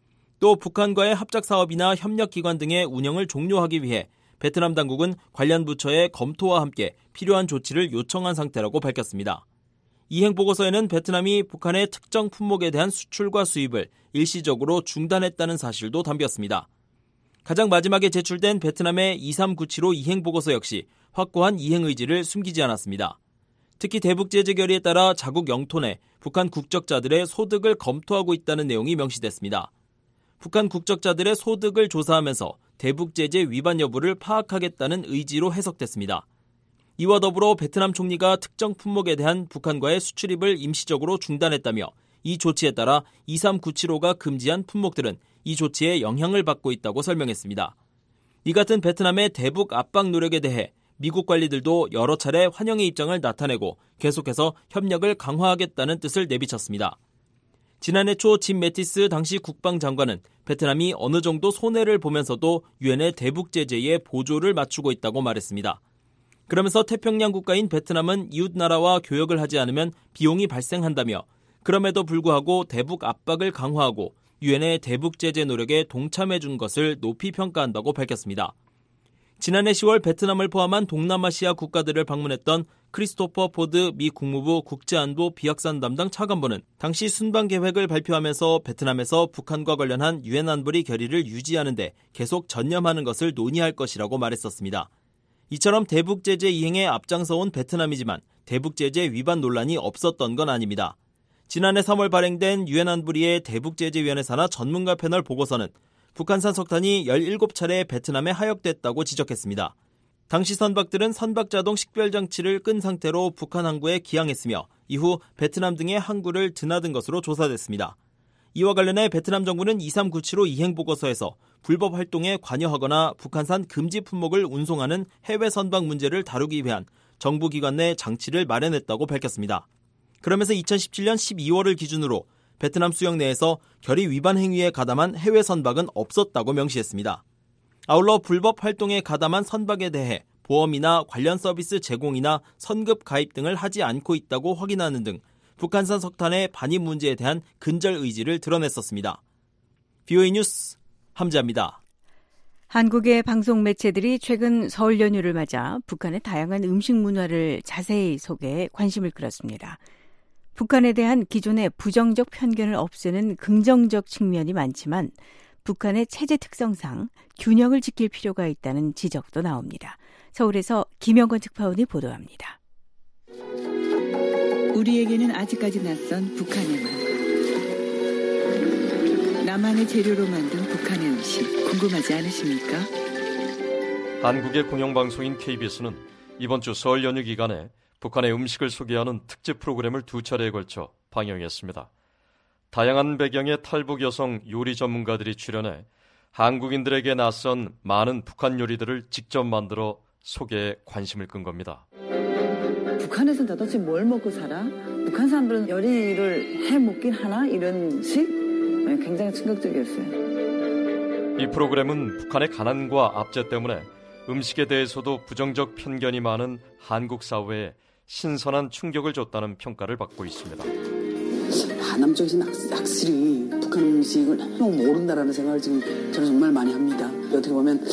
E: 또 북한과의 합작 사업이나 협력 기관 등의 운영을 종료하기 위해 베트남 당국은 관련 부처의 검토와 함께 필요한 조치를 요청한 상태라고 밝혔습니다. 이행 보고서에는 베트남이 북한의 특정 품목에 대한 수출과 수입을 일시적으로 중단했다는 사실도 담겼습니다. 가장 마지막에 제출된 베트남의 2397호 이행보고서 역시 확고한 이행 의지를 숨기지 않았습니다. 특히 대북제재 결의에 따라 자국 영토 내 북한 국적자들의 소득을 검토하고 있다는 내용이 명시됐습니다. 북한 국적자들의 소득을 조사하면서 대북제재 위반 여부를 파악하겠다는 의지로 해석됐습니다. 이와 더불어 베트남 총리가 특정 품목에 대한 북한과의 수출입을 임시적으로 중단했다며 이 조치에 따라 23975가 금지한 품목들은 이 조치에 영향을 받고 있다고 설명했습니다. 이 같은 베트남의 대북 압박 노력에 대해 미국 관리들도 여러 차례 환영의 입장을 나타내고 계속해서 협력을 강화하겠다는 뜻을 내비쳤습니다. 지난해 초 짐 매티스 당시 국방장관은 베트남이 어느 정도 손해를 보면서도 유엔의 대북 제재에 보조를 맞추고 있다고 말했습니다. 그러면서 태평양 국가인 베트남은 이웃 나라와 교역을 하지 않으면 비용이 발생한다며 그럼에도 불구하고 대북 압박을 강화하고 유엔의 대북 제재 노력에 동참해 준 것을 높이 평가한다고 밝혔습니다. 지난해 10월 베트남을 포함한 동남아시아 국가들을 방문했던 크리스토퍼 포드 미 국무부 국제안보 비확산 담당 차관보는 당시 순방 계획을 발표하면서 베트남에서 북한과 관련한 유엔 안보리 결의를 유지하는 데 계속 전념하는 것을 논의할 것이라고 말했었습니다. 이처럼 대북 제재 이행에 앞장서온 베트남이지만 대북 제재 위반 논란이 없었던 건 아닙니다. 지난해 3월 발행된 유엔 안보리의 대북제재위원회 산하 전문가 패널 보고서는 북한산 석탄이 17차례 베트남에 하역됐다고 지적했습니다. 당시 선박들은 선박자동 식별장치를 끈 상태로 북한 항구에 기항했으며 이후 베트남 등의 항구를 드나든 것으로 조사됐습니다. 이와 관련해 베트남 정부는 23975 이행보고서에서 불법 활동에 관여하거나 북한산 금지 품목을 운송하는 해외 선박 문제를 다루기 위한 정부기관 내 장치를 마련했다고 밝혔습니다. 그러면서 2017년 12월을 기준으로 베트남 수역 내에서 결의 위반 행위에 가담한 해외 선박은 없었다고 명시했습니다. 아울러 불법 활동에 가담한 선박에 대해 보험이나 관련 서비스 제공이나 선급 가입 등을 하지 않고 있다고 확인하는 등 북한산 석탄의 반입 문제에 대한 근절 의지를 드러냈었습니다. VOA 뉴스 함지아입니다.
C: 한국의 방송 매체들이 최근 설 연휴를 맞아 북한의 다양한 음식 문화를 자세히 소개해 관심을 끌었습니다. 북한에 대한 기존의 부정적 편견을 없애는 긍정적 측면이 많지만 북한의 체제 특성상 균형을 지킬 필요가 있다는 지적도 나옵니다. 서울에서 김영건 특파원이 보도합니다.
R: 우리에게는 아직까지 낯선 북한의 맛. 나만의 재료로 만든 북한의 음식 궁금하지 않으십니까?
S: 한국의 공영방송인 KBS는 이번 주 설 연휴 기간에 북한의 음식을 소개하는 특집 프로그램을 2차례에 걸쳐 방영했습니다. 다양한 배경의 탈북 여성 요리 전문가들이 출연해 한국인들에게 낯선 많은 북한 요리들을 직접 만들어 소개에 관심을 끈 겁니다.
R: 북한에서는 도대체 뭘 먹고 살아? 북한 사람들은 요리를 해 먹긴 하나? 이런 식? 굉장히 충격적이었어요.
S: 이 프로그램은 북한의 가난과 압제 때문에 음식에 대해서도 부정적 편견이 많은 한국 사회에 신선한 충격을 줬다는 평가를 받고 있습니다.
R: 하남 쪽에서는 확실히 북한 음식을 너무 모른다라는 생각을 지금 저는 정말 많이 합니다. 어떻게 보면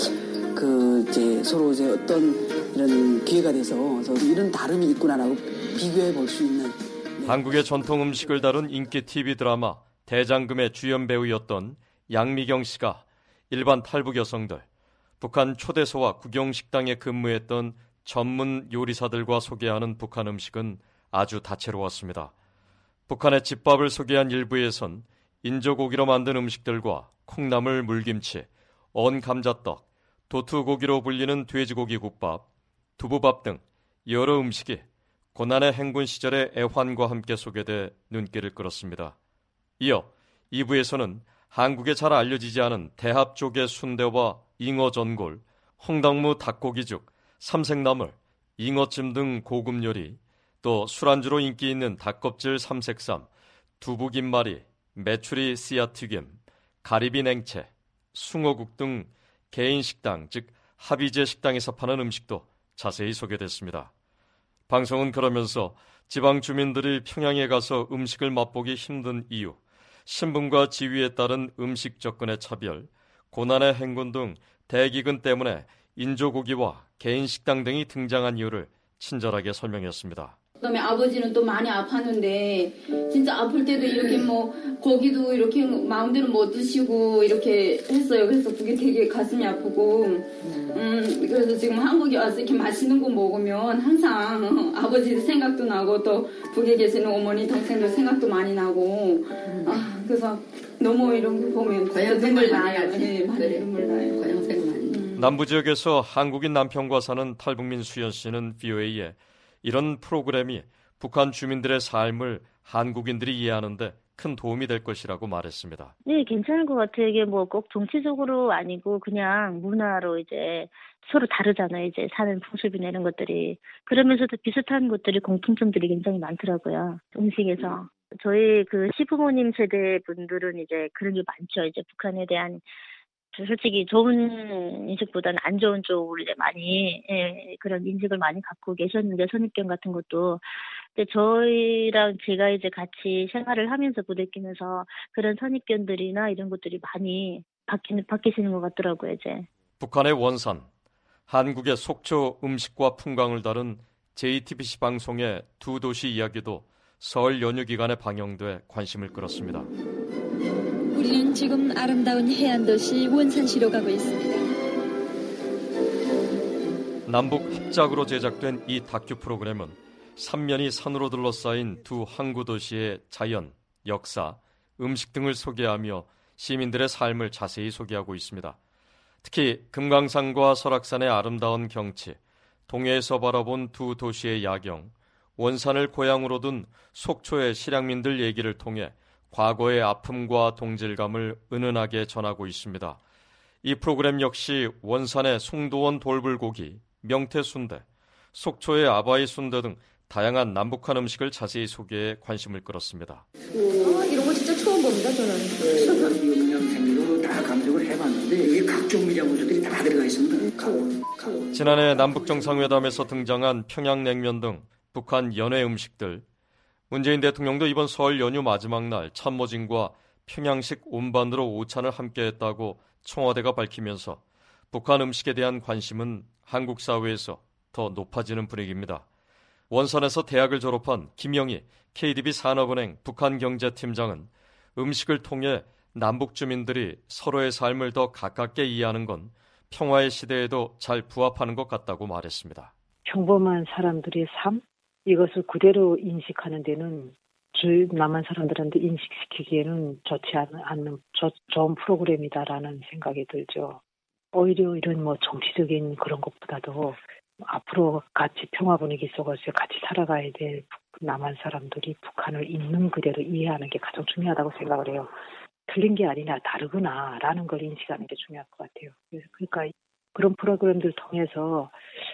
R: 서로 어떤 이런 기회가 돼서 이런 다름이 있구나라고 비교해 볼 수 있는. 네.
S: 한국의 전통 음식을 다룬 인기 TV 드라마 대장금의 주연 배우였던 양미경 씨가 일반 탈북 여성들, 북한 초대소와 국영식당에 근무했던 전문 요리사들과 소개하는 북한 음식은 아주 다채로웠습니다. 북한의 집밥을 소개한 일부에선 인조고기로 만든 음식들과 콩나물 물김치, 언감자떡, 도투고기로 불리는 돼지고기 국밥, 두부밥 등 여러 음식이 고난의 행군 시절의 애환과 함께 소개돼 눈길을 끌었습니다. 이어 2부에서는 한국에 잘 알려지지 않은 대합조개 순대와 잉어 전골, 홍당무 닭고기죽, 삼색나물, 잉어찜 등 고급 요리, 또 술안주로 인기 있는 닭껍질 삼색삼, 두부김말이, 메추리 씨앗튀김, 가리비 냉채, 숭어국 등 개인 식당, 즉 합의제 식당에서 파는 음식도 자세히 소개됐습니다. 방송은 그러면서 지방 주민들이 평양에 가서 음식을 맛보기 힘든 이유, 신분과 지위에 따른 음식 접근의 차별, 고난의 행군 등 대기근 때문에 인조고기와 개인 식당 등이 등장한 이유를 친절하게 설명했습니다.
T: 그다음에 아버지는 또 많이 아팠는데 진짜 아플 때도 이렇게 뭐 고기도 이렇게 마음대로 못 드시고 이렇게 했어요. 그래서 그게 되게 가슴이 아프고 그래서 지금 한국에 와서 이렇게 맛있는 거 먹으면 항상 아버지 생각도 나고 또 북에 계시는 어머니 동생들 생각도 많이 나고 그래서 너무 이런 거 보면 눈물 나요. 네, 많이 눈물 나요.
S: 남부 지역에서 한국인 남편과 사는 탈북민 수연 씨는 VOA에 이런 프로그램이 북한 주민들의 삶을 한국인들이 이해하는데 큰 도움이 될 것이라고 말했습니다.
U: 네, 괜찮을 것 같아요. 이게 뭐 꼭 정치적으로 아니고 그냥 문화로 이제 서로 다르잖아요. 이제 사는 풍습이나 이런 것들이. 그러면서도 비슷한 것들이 공통점들이 굉장히 많더라고요. 음식에서. 저희 그 시부모님 세대 분들은 이제 그런 게 많죠. 이제 북한에 대한 솔직히 좋은 인식보다는 안 좋은 쪽으로 이제 많이 그런 인식을 많이 갖고 계셨는데 선입견 같은 것도 근데 저희랑 제가 이제 같이 생활을 하면서 부대끼면서 그런 선입견들이나 이런 것들이 많이 바뀌시는 것 같더라고요. 이제
S: 북한의 원산, 한국의 속초 음식과 풍광을 다룬 JTBC 방송의 두 도시 이야기도 설 연휴 기간에 방영돼 관심을 끌었습니다.
V: 우리는 지금 아름다운 해안도시 원산시로 가고 있습니다.
S: 남북 합작으로 제작된 이 다큐 프로그램은 3면이 산으로 둘러싸인 두 항구 도시의 자연, 역사, 음식 등을 소개하며 시민들의 삶을 자세히 소개하고 있습니다. 특히 금강산과 설악산의 아름다운 경치, 동해에서 바라본 두 도시의 야경, 원산을 고향으로 둔 속초의 실향민들 얘기를 통해 과거의 아픔과 동질감을 은은하게 전하고 있습니다. 이 프로그램 역시 원산의 송도원 돌불고기, 명태순대, 속초의 아바이 순대 등 다양한 남북한 음식을 자세히 소개해 관심을 끌었습니다.
V: 이런 거 진짜 처음 봅니다, 저는.
R: 영양생으로 다 감정을 해봤는데 여기 각종 미장 요소들이 다 들어가 있습니다.
S: 지난해 남북정상회담에서 등장한 평양냉면 등 북한 연회 음식들, 문재인 대통령도 이번 설 연휴 마지막 날 참모진과 평양식 온반으로 오찬을 함께했다고 청와대가 밝히면서 북한 음식에 대한 관심은 한국 사회에서 더 높아지는 분위기입니다. 원산에서 대학을 졸업한 김영희 KDB 산업은행 북한경제팀장은 음식을 통해 남북 주민들이 서로의 삶을 더 가깝게 이해하는 건 평화의 시대에도 잘 부합하는 것 같다고 말했습니다.
W: 평범한 사람들의 삶? 이것을 그대로 인식하는 데는 남한 사람들한테 인식시키기에는 좋지 않는 좋은 프로그램이다라는 생각이 들죠. 오히려 이런 정치적인 그런 것보다도 앞으로 같이 평화 분위기 속에서 같이 살아가야 될 남한 사람들이 북한을 있는 그대로 이해하는 게 가장 중요하다고 생각을 해요. 틀린 게 아니라 다르구나라는 걸 인식하는 게 중요할 것 같아요. 그러니까 그런 프로그램들 통해서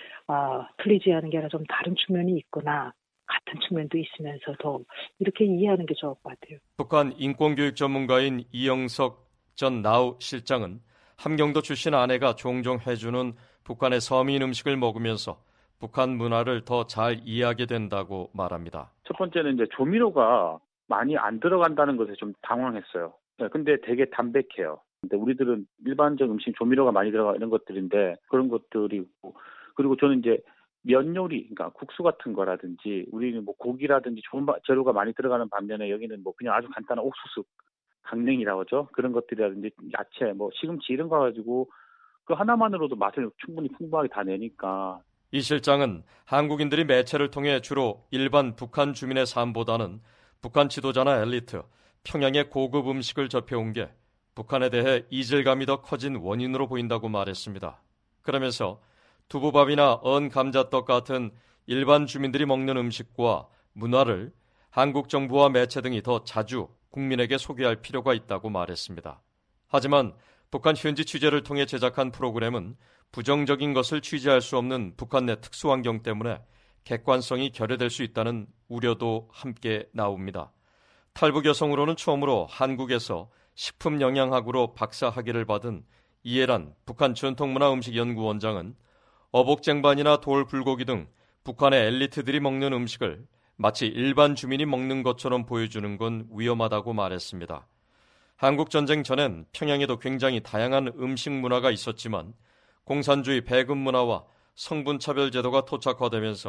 W: 틀리지 않은 게 아니라 좀 다른 측면이 있구나, 같은 측면도 있으면서도 이렇게 이해하는 게 좋을 것 같아요.
S: 북한 인권교육 전문가인 이영석 전 나우 실장은 함경도 출신 아내가 종종 해주는 북한의 서민 음식을 먹으면서 북한 문화를 더 잘 이해하게 된다고 말합니다.
X: 첫 번째는 이제 조미료가 많이 안 들어간다는 것에 좀 당황했어요. 근데 되게 담백해요. 근데 우리들은 일반적 음식 조미료가 많이 들어가 이런 것들인데 그런 것들이고, 그리고 저는 이제 면 요리, 그러니까 국수 같은 거라든지 우리는 고기라든지 좋은 재료가 많이 들어가는 반면에 여기는 그냥 아주 간단한 옥수수, 강냉이라고 하죠. 그런 것들이라든지 야채, 시금치 이런 거 가지고 그 하나만으로도 맛을 충분히 풍부하게 다 내니까.
S: 이 실장은 한국인들이 매체를 통해 주로 일반 북한 주민의 삶보다는 북한 지도자나 엘리트, 평양의 고급 음식을 접해온 게 북한에 대해 이질감이 더 커진 원인으로 보인다고 말했습니다. 그러면서 두부밥이나 언 감자떡 같은 일반 주민들이 먹는 음식과 문화를 한국 정부와 매체 등이 더 자주 국민에게 소개할 필요가 있다고 말했습니다. 하지만 북한 현지 취재를 통해 제작한 프로그램은 부정적인 것을 취재할 수 없는 북한 내 특수 환경 때문에 객관성이 결여될 수 있다는 우려도 함께 나옵니다. 탈북 여성으로는 처음으로 한국에서 식품영양학으로 박사학위를 받은 이해란 북한 전통문화음식연구원장은 어복쟁반이나 돌불고기 등 북한의 엘리트들이 먹는 음식을 마치 일반 주민이 먹는 것처럼 보여주는 건 위험하다고 말했습니다. 한국 전쟁 전엔 평양에도 굉장히 다양한 음식 문화가 있었지만 공산주의 배급 문화와 성분차별 제도가 토착화되면서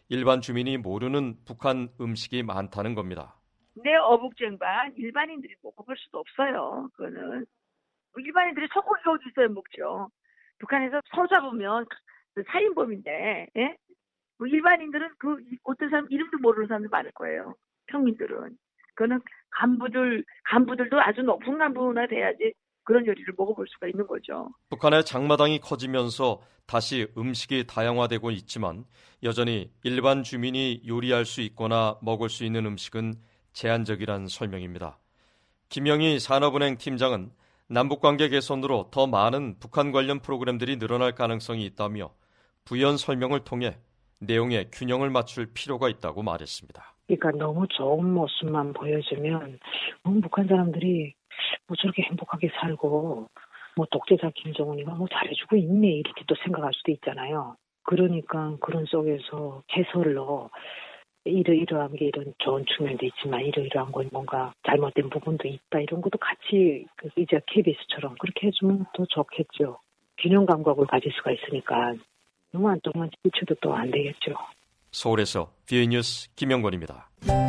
S: 일반 주민이 모르는 북한 음식이 많다는 겁니다.
B: 내 어묵쟁반 일반인들이 먹어볼 수도 없어요. 그거는 일반인들이 소고기가 어디 있어요 먹죠. 북한에서 소 잡으면 4인범인데 예? 일반인들은 그 어떤 사람 이름도 모르는 사람들 많을 거예요. 평민들은. 그거는 간부들도 아주 높은 간부나 돼야지 그런 요리를 먹어볼 수가 있는 거죠.
S: 북한의 장마당이 커지면서 다시 음식이 다양화되고 있지만 여전히 일반 주민이 요리할 수 있거나 먹을 수 있는 음식은 제한적이란 설명입니다. 김영희 산업은행 팀장은 남북관계 개선으로 더 많은 북한 관련 프로그램들이 늘어날 가능성이 있다며 부연 설명을 통해 내용에 균형을 맞출 필요가 있다고 말했습니다.
W: 그러니까 너무 좋은 모습만 보여주면 북한 사람들이 저렇게 행복하게 살고 독재자 김정은이가 잘해주고 있네 이렇게 또 생각할 수도 있잖아요. 그러니까 그런 속에서 해설로 이러한 게 이런 좋은 측면도 있지만 이러한 건 뭔가 잘못된 부분도 있다 이런 것도 같이 이제 KBS처럼 그렇게 해주면 더 좋겠죠. 균형 감각을 가질 수가 있으니까 너무 한동안 지쳐도 또 안 되겠죠.
S: 서울에서 VOA 뉴스 김영권입니다.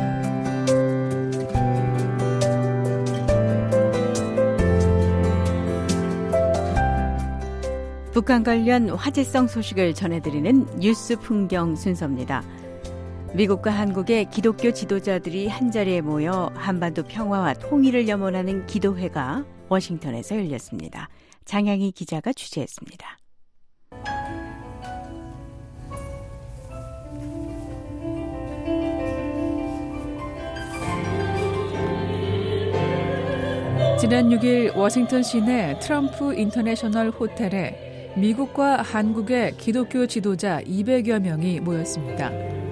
C: 북한 관련 화제성 소식을 전해드리는 뉴스 풍경 순서입니다. 미국과 한국의 기독교 지도자들이 한자리에 모여 한반도 평화와 통일을 염원하는 기도회가 워싱턴에서 열렸습니다. 장향희 기자가 취재했습니다.
D: 지난 6일 워싱턴 시내 트럼프 인터내셔널 호텔에 미국과 한국의 기독교 지도자 200여 명이 모였습니다.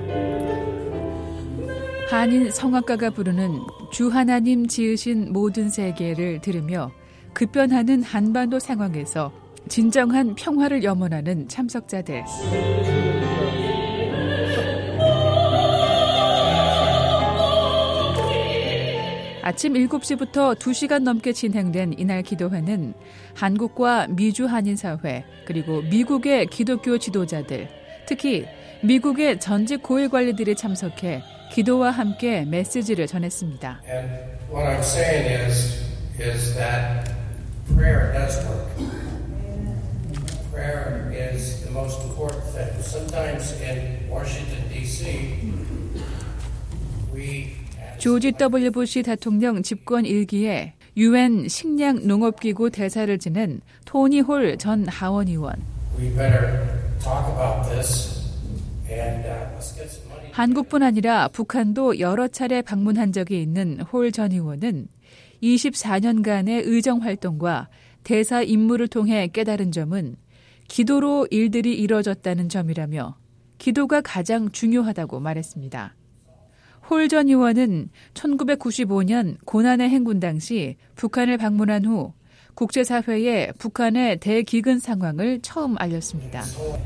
D: 한인 성악가가 부르는 주 하나님 지으신 모든 세계를 들으며 급변하는 한반도 상황에서 진정한 평화를 염원하는 참석자들. 아침 7시부터 2시간 넘게 진행된 이날 기도회는 한국과 미주 한인사회 그리고 미국의 기독교 지도자들, 특히 미국의 전직 고위 관리들이 참석해 기도와 함께 메시지를 전했습니다.
F: And what I'm saying is that prayer does work. Prayer is the most important thing. Sometimes in Washington D.C.
D: 조지 W. 부시 대통령 집권 1기에 UN 식량 농업기구 대사를 지낸 토니 홀 전 하원 의원. 한국뿐 아니라 북한도 여러 차례 방문한 적이 있는 홀 전 의원은 24년간의 의정활동과 대사 임무를 통해 깨달은 점은 기도로 일들이 이뤄졌다는 점이라며 기도가 가장 중요하다고 말했습니다. 홀 전 의원은 1995년 고난의 행군 당시 북한을 방문한 후 국제사회에 북한의 대기근 상황을 처음 알렸습니다.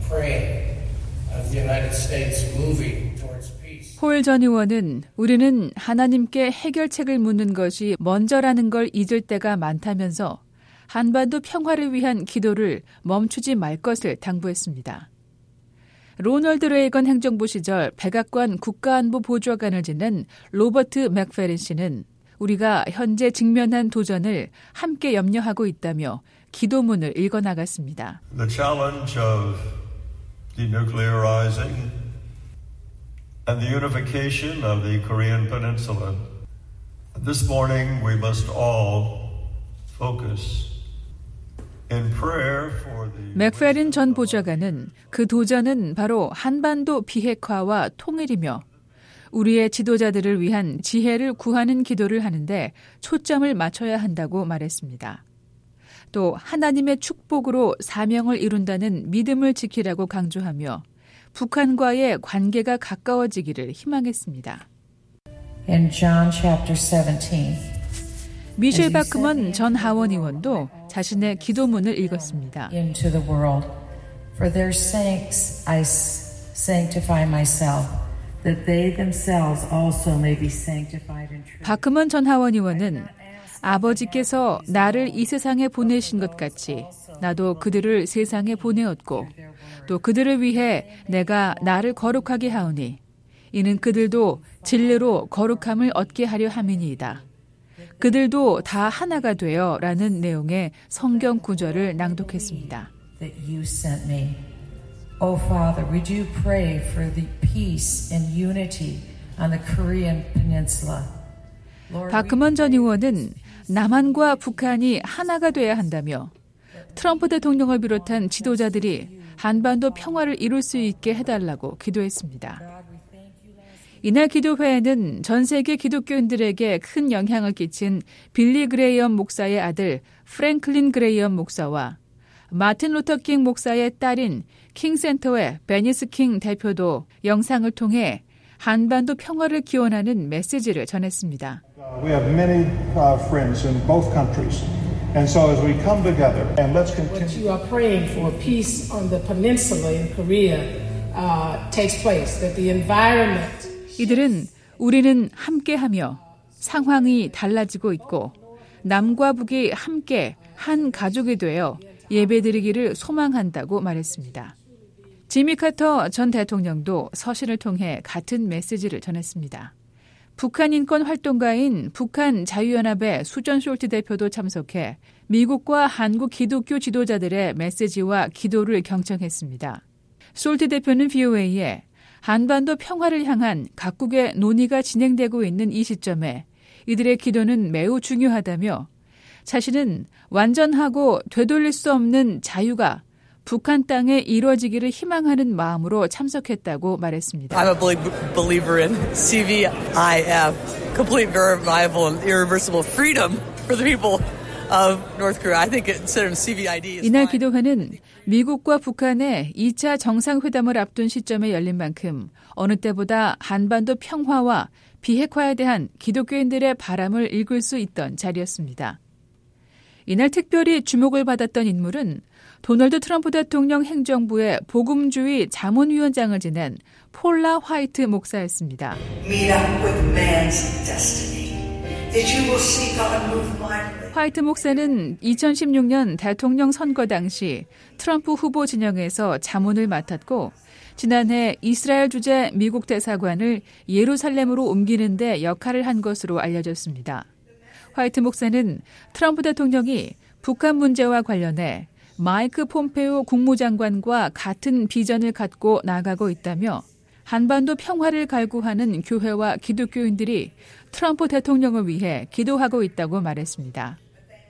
D: 홀 전 의원은 우리는 하나님께 해결책을 묻는 것이 먼저라는 걸 잊을 때가 많다면서 한반도 평화를 위한 기도를 멈추지 말 것을 당부했습니다. 로널드 레이건 행정부 시절 백악관 국가안보 보좌관을 지낸 로버트 맥페린 씨는 우리가 현재 직면한 도전을 함께 염려하고 있다며 기도문을 읽어나갔습니다.
G: The challenge of denuclearizing and the unification of the Korean Peninsula. This morning we must all focus
D: 맥페린 전 보좌관은 그 도전은 바로 한반도 비핵화와 통일이며 우리의 지도자들을 위한 지혜를 구하는 기도를 하는데 초점을 맞춰야 한다고 말했습니다. 또 하나님의 축복으로 사명을 이룬다는 믿음을 지키라고 강조하며 북한과의 관계가 가까워지기를 희망했습니다.
Y: In John chapter 17.
D: 미셸 바크먼 전 하원 의원도 자신의 기도문을 읽었습니다.
Y: Into the world. For their sakes I sanctify myself, that they themselves also may be sanctified in truth.
D: 바크먼 전 하원 의원은 아버지께서 나를 이 세상에 보내신 것 같이 나도 그들을 세상에 보내었고 또 그들을 위해 내가 나를 거룩하게 하오니 이는 그들도 진리로 거룩함을 얻게 하려 함이니이다. 그들도 다 하나가 되어 라는 내용의 성경 구절을 낭독했습니다.
Y: Oh Father, would you pray for the peace and unity on the Korean Peninsula?
D: 박금원 전 의원은 남한과 북한이 하나가 돼야 한다며 트럼프 대통령을 비롯한 지도자들이 한반도 평화를 이룰 수 있게 해달라고 기도했습니다. 이날 기도회에는 전 세계 기독교인들에게 큰 영향을 끼친 빌리 그레이엄 목사의 아들 프랭클린 그레이엄 목사와 마틴 루터 킹 목사의 딸인 킹센터의 베니스 킹 대표도 영상을 통해 한반도 평화를 기원하는 메시지를 전했습니다.
A: We have many friends in both countries. And so as we come together and let's continue.
H: What you are praying for peace on the peninsula in Korea takes place. That the environment.
D: 이들은 우리는 함께하며 상황이 달라지고 있고 남과 북이 함께 한 가족이 되어 예배드리기를 소망한다고 말했습니다. 지미 카터 전 대통령도 서신을 통해 같은 메시지를 전했습니다. 북한 인권 활동가인 북한 자유연합의 수전 숄트 대표도 참석해 미국과 한국 기독교 지도자들의 메시지와 기도를 경청했습니다. 숄트 대표는 VOA에 한반도 평화를 향한 각국의 논의가 진행되고 있는 이 시점에 이들의 기도는 매우 중요하다며 자신은 완전하고 되돌릴 수 없는 자유가 북한 땅에 이루어지기를 희망하는 마음으로 참석했다고 말했습니다.
I: I'm a believer in CVIF, complete, verifiable, and irreversible freedom for the people of North Korea. I think instead of CVID.
D: 이날 기도회는 미국과 북한의 2차 정상회담을 앞둔 시점에 열린 만큼 어느 때보다 한반도 평화와 비핵화에 대한 기독교인들의 바람을 읽을 수 있던 자리였습니다. 이날 특별히 주목을 받았던 인물은 도널드 트럼프 대통령 행정부의 복음주의 자문위원장을 지낸 폴라 화이트 목사였습니다. 화이트 목사는 2016년 대통령 선거 당시 트럼프 후보 진영에서 자문을 맡았고 지난해 이스라엘 주재 미국 대사관을 예루살렘으로 옮기는 데 역할을 한 것으로 알려졌습니다. 화이트 목사는 트럼프 대통령이 북한 문제와 관련해 마이크 폼페오 국무장관과 같은 비전을 갖고 나가고 있다며 한반도 평화를 갈구하는 교회와 기독교인들이 트럼프 대통령을 위해 기도하고 있다고 말했습니다.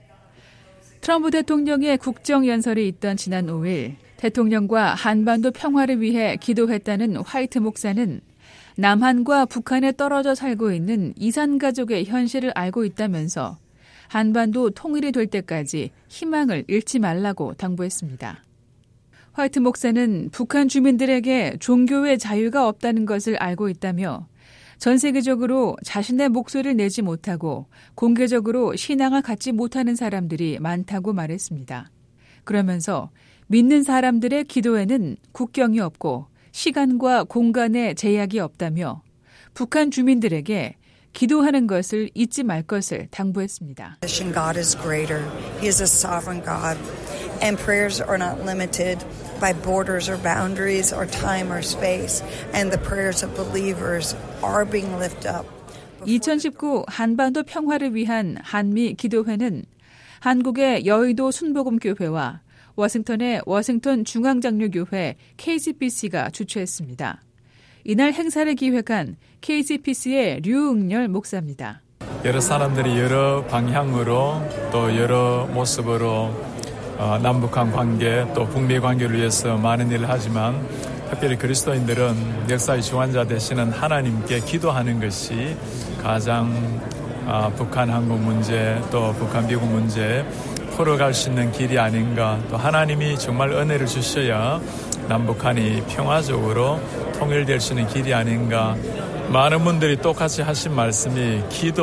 D: 트럼프 대통령의 국정연설이 있던 지난 5일 대통령과 한반도 평화를 위해 기도했다는 화이트 목사는 남한과 북한에 떨어져 살고 있는 이산가족의 현실을 알고 있다면서 한반도 통일이 될 때까지 희망을 잃지 말라고 당부했습니다. 화이트 목사는 북한 주민들에게 종교의 자유가 없다는 것을 알고 있다며 전 세계적으로 자신의 목소리를 내지 못하고 공개적으로 신앙을 갖지 못하는 사람들이 많다고 말했습니다. 그러면서 믿는 사람들의 기도에는 국경이 없고 시간과 공간의 제약이 없다며 북한 주민들에게 기도하는 것을 잊지 말 것을 당부했습니다.
J: God is greater. He is a sovereign God. And prayers are not limited by borders or boundaries or time or space. And the prayers of believers are being lifted up.
D: 2019 한반도 평화를 위한 한미 기도회는 한국의 여의도 순복음교회와 워싱턴의 워싱턴 중앙장로교회 KCPC가 주최했습니다. 이날 행사를 기획한 KCPC의 류응렬 목사입니다.
K: 여러 사람들이 여러 방향으로 또 여러 모습으로 남북한 관계 또 북미 관계를 위해서 많은 일을 하지만 특별히 그리스도인들은 역사의 주관자 되시는 하나님께 기도하는 것이 가장 북한 한국 문제 또 북한 미국 문제 풀어갈 수 있는 길이 아닌가. 또 하나님이 정말 은혜를 주셔야 남북한이 평화적으로 통일될 수 있는 길이 아닌가. 많은 분들이 똑같이 하신 말씀이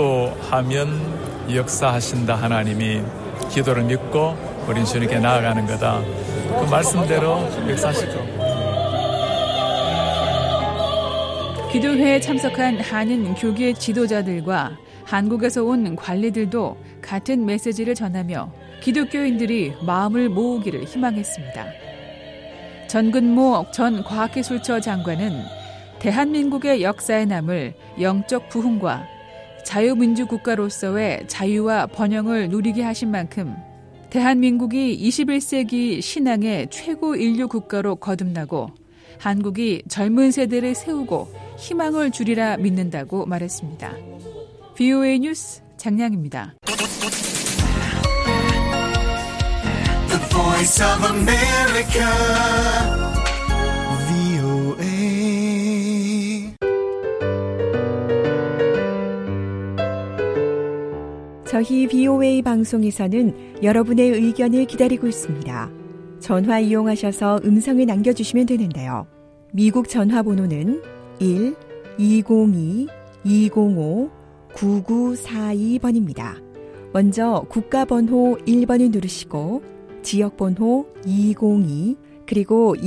K: 기도하면 역사하신다. 하나님이 기도를 믿고 우린 주님께 나아가는 거다. 그 말씀대로 역사하시죠.
D: 기도회에 참석한 한인 교계 지도자들과 한국에서 온 관리들도 같은 메시지를 전하며 기독교인들이 마음을 모으기를 희망했습니다. 전근모 전 과학기술처 장관은 대한민국의 역사에 남을 영적 부흥과 자유민주국가로서의 자유와 번영을 누리게 하신 만큼 대한민국이 21세기 신앙의 최고 인류 국가로 거듭나고 한국이 젊은 세대를 세우고 희망을 주리라 믿는다고 말했습니다. VOA 뉴스 장량입니다.
M: The Voice of America, VOA.
C: 저희 VOA 방송에서는 여러분의 의견을 기다리고 있습니다. 전화 이용하셔서 음성을 남겨주시면 되는데요. 미국 전화번호는 1-202-205-9942번입니다. 먼저 국가번호 1번을 누르시고 지역번호 202 그리고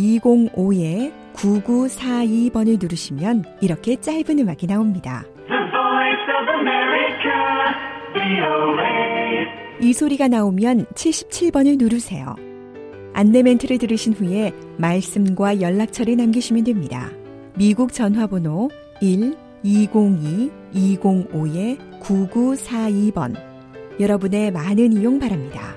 C: 205-9942번을 누르시면 이렇게 짧은 음악이 나옵니다.
M: The Voice of America, VOA.
C: 이 소리가 나오면 77번을 누르세요. 안내 멘트를 들으신 후에 말씀과 연락처를 남기시면 됩니다. 미국 전화번호 1-202-205-9942번. 여러분의 많은 이용 바랍니다.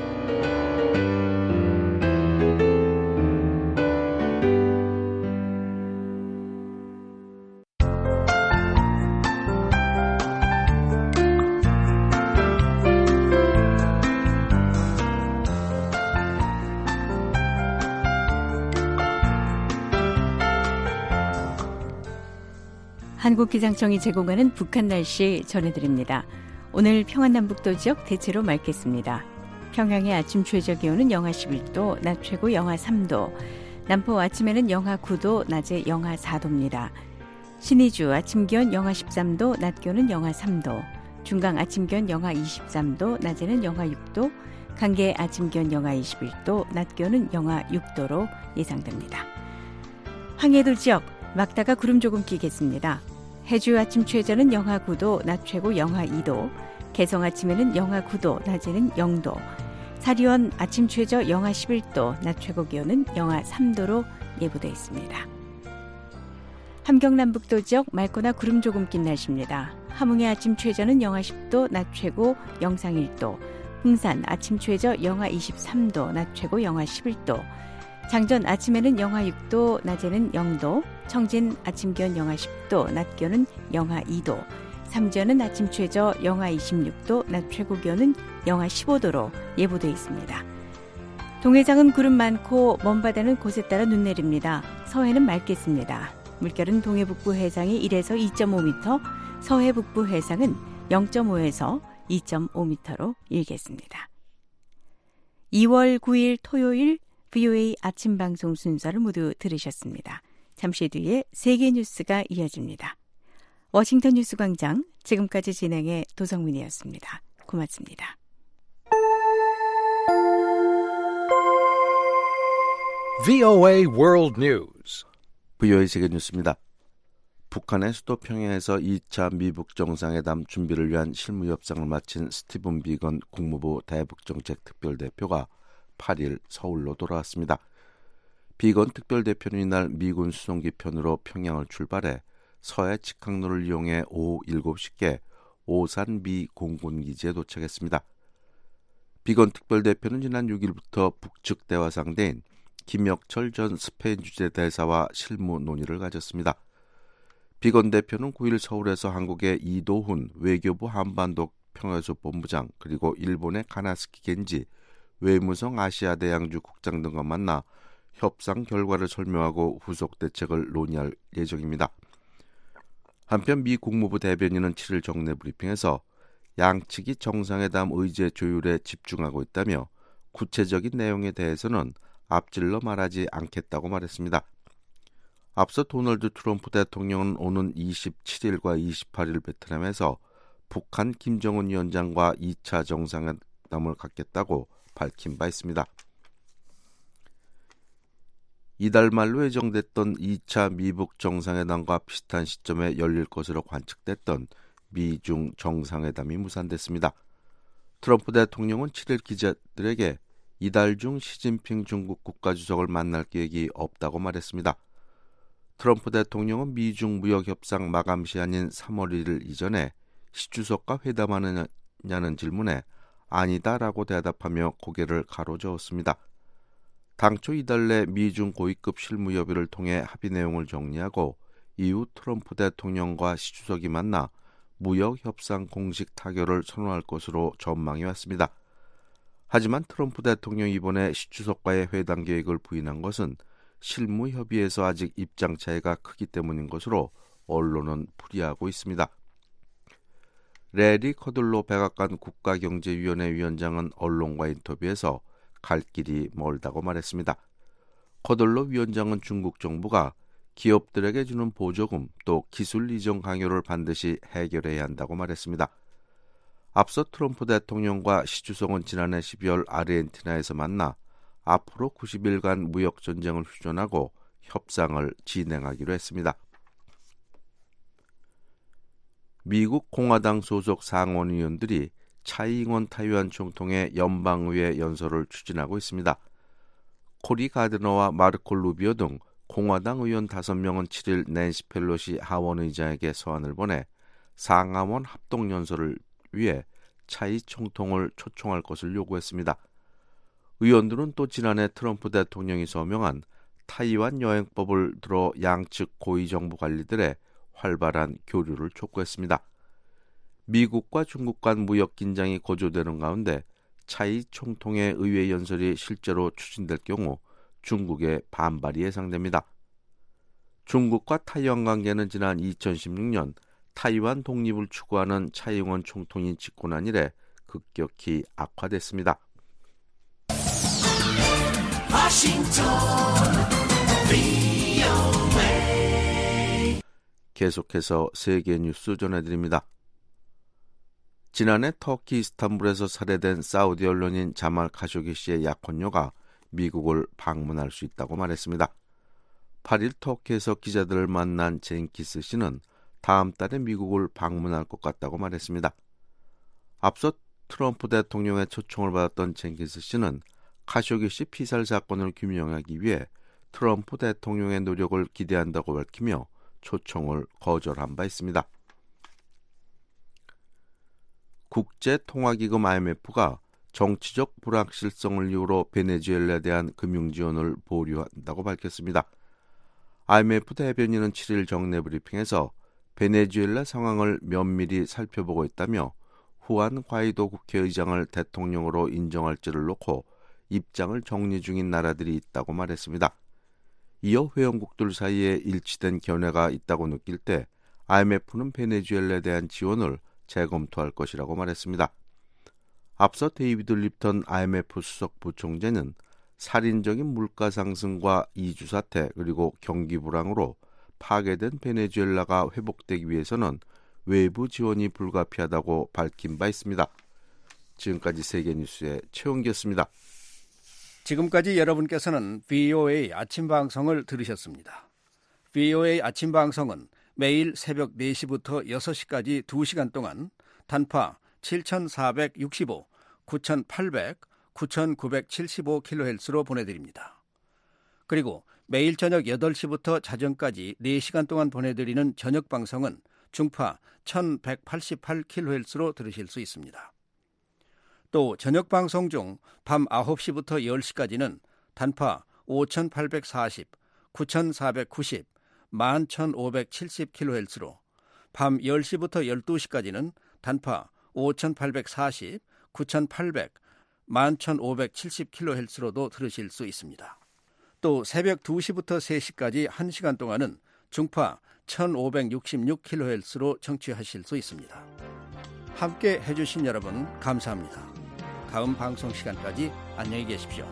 C: 한국기상청이 제공하는 북한 날씨 전해드립니다. 오늘 평안남북도 지역 대체로 맑겠습니다. 평양의 아침 최저 기온은 영하 11도, 낮 최고 영하 3도, 남포 아침에는 영하 9도, 낮에 영하 4도입니다. 신의주 아침 기온 영하 13도, 낮 기온은 영하 3도, 중강 아침 기온 영하 23도, 낮에는 영하 6도, 강계 아침 기온 영하 21도, 낮 기온은 영하 6도로 예상됩니다. 황해도 지역 막다가 구름 조금 끼겠습니다. 해주 아침 최저는 영하 9도, 낮 최고 영하 2도, 개성 아침에는 영하 9도, 낮에는 0도, 사리원 아침 최저 영하 11도, 낮 최고 기온은 영하 3도로 예보되어 있습니다. 함경남북도 지역 맑거나 구름 조금 낀 날씨입니다. 함흥의 아침 최저는 영하 10도, 낮 최고 영상 1도, 흥산 아침 최저 영하 23도, 낮 최고 영하 11도, 장전 아침에는 영하 6도, 낮에는 0도, 청진 아침 기온 영하 10도, 낮 기온은 영하 2도, 삼지연은 아침 최저 영하 26도, 낮 최고 기온은 영하 15도로 예보되어 있습니다. 동해장은 구름 많고 먼바다는 곳에 따라 눈 내립니다. 서해는 맑겠습니다. 물결은 동해북부 해상이 1에서 2.5m, 서해북부 해상은 0.5에서 2.5m로 일겠습니다. 2월 9일 토요일 VOA 아침 방송 순서를 모두 들으셨습니다. 잠시 뒤에 세계 뉴스가 이어집니다. 워싱턴 뉴스 광장, 지금까지 진행의 도성민이었습니다. 고맙습니다.
N: VOA World News.
O: VOA 세계 뉴스입니다. 북한의 수도 평양에서 2차 미북 정상회담 준비를 위한 실무 협상을 마친 스티븐 비건 국무부 대북정책 특별대표가 8일 서울로 돌아왔습니다. 비건 특별대표는 이날 미군 수송기 편으로 평양을 출발해 서해 직항로를 이용해 오후 7시께 오산 미 공군기지에 도착했습니다. 비건 특별대표는 지난 6일부터 북측 대화 상대인 김혁철 전 스페인 주재 대사와 실무 논의를 가졌습니다. 비건 대표는 9일 서울에서 한국의 이도훈 외교부 한반도 평화수 본부장 그리고 일본의 가나스키 겐지 외무성 아시아대양주 국장 등과 만나 협상 결과를 설명하고 후속 대책을 논의할 예정입니다. 한편 미 국무부 대변인은 7일 정례 브리핑에서 양측이 정상회담 의제 조율에 집중하고 있다며 구체적인 내용에 대해서는 앞질러 말하지 않겠다고 말했습니다. 앞서 도널드 트럼프 대통령은 오는 27일과 28일 베트남에서 북한 김정은 위원장과 2차 정상회담을 갖겠다고 밝힌 바 있습니다. 이달 말로 예정됐던 2차 미북 정상회담과 비슷한 시점에 열릴 것으로 관측됐던 미중 정상회담이 무산됐습니다. 트럼프 대통령은 7일 기자들에게 이달 중 시진핑 중국 국가주석을 만날 계획이 없다고 말했습니다. 트럼프 대통령은 미중 무역 협상 마감 시한인 3월 1일 이전에 시 주석과 회담하느냐는 질문에 아니다라고 대답하며 고개를 가로저었습니다. 당초 이달 내 미중 고위급 실무협의를 통해 합의 내용을 정리하고 이후 트럼프 대통령과 시 주석이 만나 무역 협상 공식 타결을 선언할 것으로 전망이 왔습니다. 하지만 트럼프 대통령이 이번에 시 주석과의 회담 계획을 부인한 것은 실무 협의에서 아직 입장 차이가 크기 때문인 것으로 언론은 풀이하고 있습니다. 레리 커들로 백악관 국가경제위원회 위원장은 언론과 인터뷰에서 갈 길이 멀다고 말했습니다. 커들로 위원장은 중국 정부가 기업들에게 주는 보조금 또 기술 이전 강요를 반드시 해결해야 한다고 말했습니다. 앞서 트럼프 대통령과 시 주석은 지난해 12월 아르헨티나에서 만나 앞으로 90일간 무역 전쟁을 휴전하고 협상을 진행하기로 했습니다. 미국 공화당 소속 상원 의원들이 차이잉원 타이완 총통의 연방의회 연설을 추진하고 있습니다. 코리 가드너와 마르코 루비오 등 공화당 의원 5명은 7일 낸시 펠로시 하원 의장에게 서한을 보내 상하원 합동 연설을 위해 차이 총통을 초청할 것을 요구했습니다. 의원들은 또 지난해 트럼프 대통령이 서명한 타이완 여행법을 들어 양측 고위 정부 관리들의 활발한 교류를 촉구했습니다. 미국과 중국 간 무역 긴장이 고조되는 가운데 차이 총통의 의회 연설이 실제로 추진될 경우 중국의 반발이 예상됩니다. 중국과 타이완 관계는 지난 2016년 타이완 독립을 추구하는 차이잉원 총통이 집권한 이래 급격히 악화됐습니다. 계속해서 세계 뉴스 전해드립니다. 지난해 터키 이스탄불에서 살해된 사우디 언론인 자말 카쇼기 씨의 약혼녀가 미국을 방문할 수 있다고 말했습니다. 8일 터키에서 기자들을 만난 젠키스 씨는 다음 달에 미국을 방문할 것 같다고 말했습니다. 앞서 트럼프 대통령의 초청을 받았던 젠키스 씨는 카쇼기 씨 피살 사건을 규명하기 위해 트럼프 대통령의 노력을 기대한다고 밝히며 초청을 거절한 바 있습니다. 국제통화기금 IMF가 정치적 불확실성을 이유로 베네수엘라에 대한 금융지원을 보류한다고 밝혔습니다. IMF 대변인은 7일 정례 브리핑에서 베네수엘라 상황을 면밀히 살펴보고 있다며 후안 과이도 국회의장을 대통령으로 인정할지를 놓고 입장을 정리 중인 나라들이 있다고 말했습니다. 이어 회원국들 사이에 일치된 견해가 있다고 느낄 때 IMF는 베네수엘라에 대한 지원을 재검토할 것이라고 말했습니다. 앞서 데이비드 립턴 IMF 수석 부총재는 살인적인 물가 상승과 이주 사태 그리고 경기 불황으로 파괴된 베네수엘라가 회복되기 위해서는 외부 지원이 불가피하다고 밝힌 바 있습니다. 지금까지 세계뉴스의 최원기였습니다.
E: 지금까지 여러분께서는 VOA 아침 방송을 들으셨습니다. VOA 아침 방송은 매일 새벽 4시부터 6시까지 2시간 동안 단파 7465, 9800, 9975kHz로 보내드립니다. 그리고 매일 저녁 8시부터 자정까지 4시간 동안 보내드리는 저녁 방송은 중파 1188kHz로 들으실 수 있습니다. 또 저녁 방송 중 밤 9시부터 10시까지는 단파 5840, 9490, 11570kHz로 밤 10시부터 12시까지는 단파 5840, 9800, 11570kHz로도 들으실 수 있습니다. 또 새벽 2시부터 3시까지 1시간 동안은 중파 1566kHz로 청취하실 수 있습니다. 함께 해주신 여러분 감사합니다. 다음 방송 시간까지 안녕히 계십시오.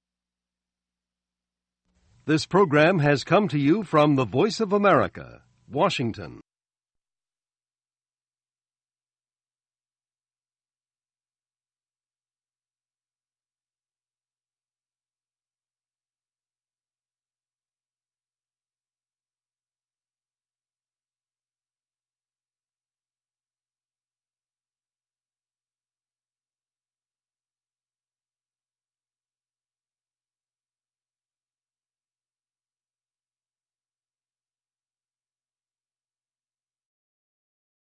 N: This program has come to you from the Voice of America, Washington.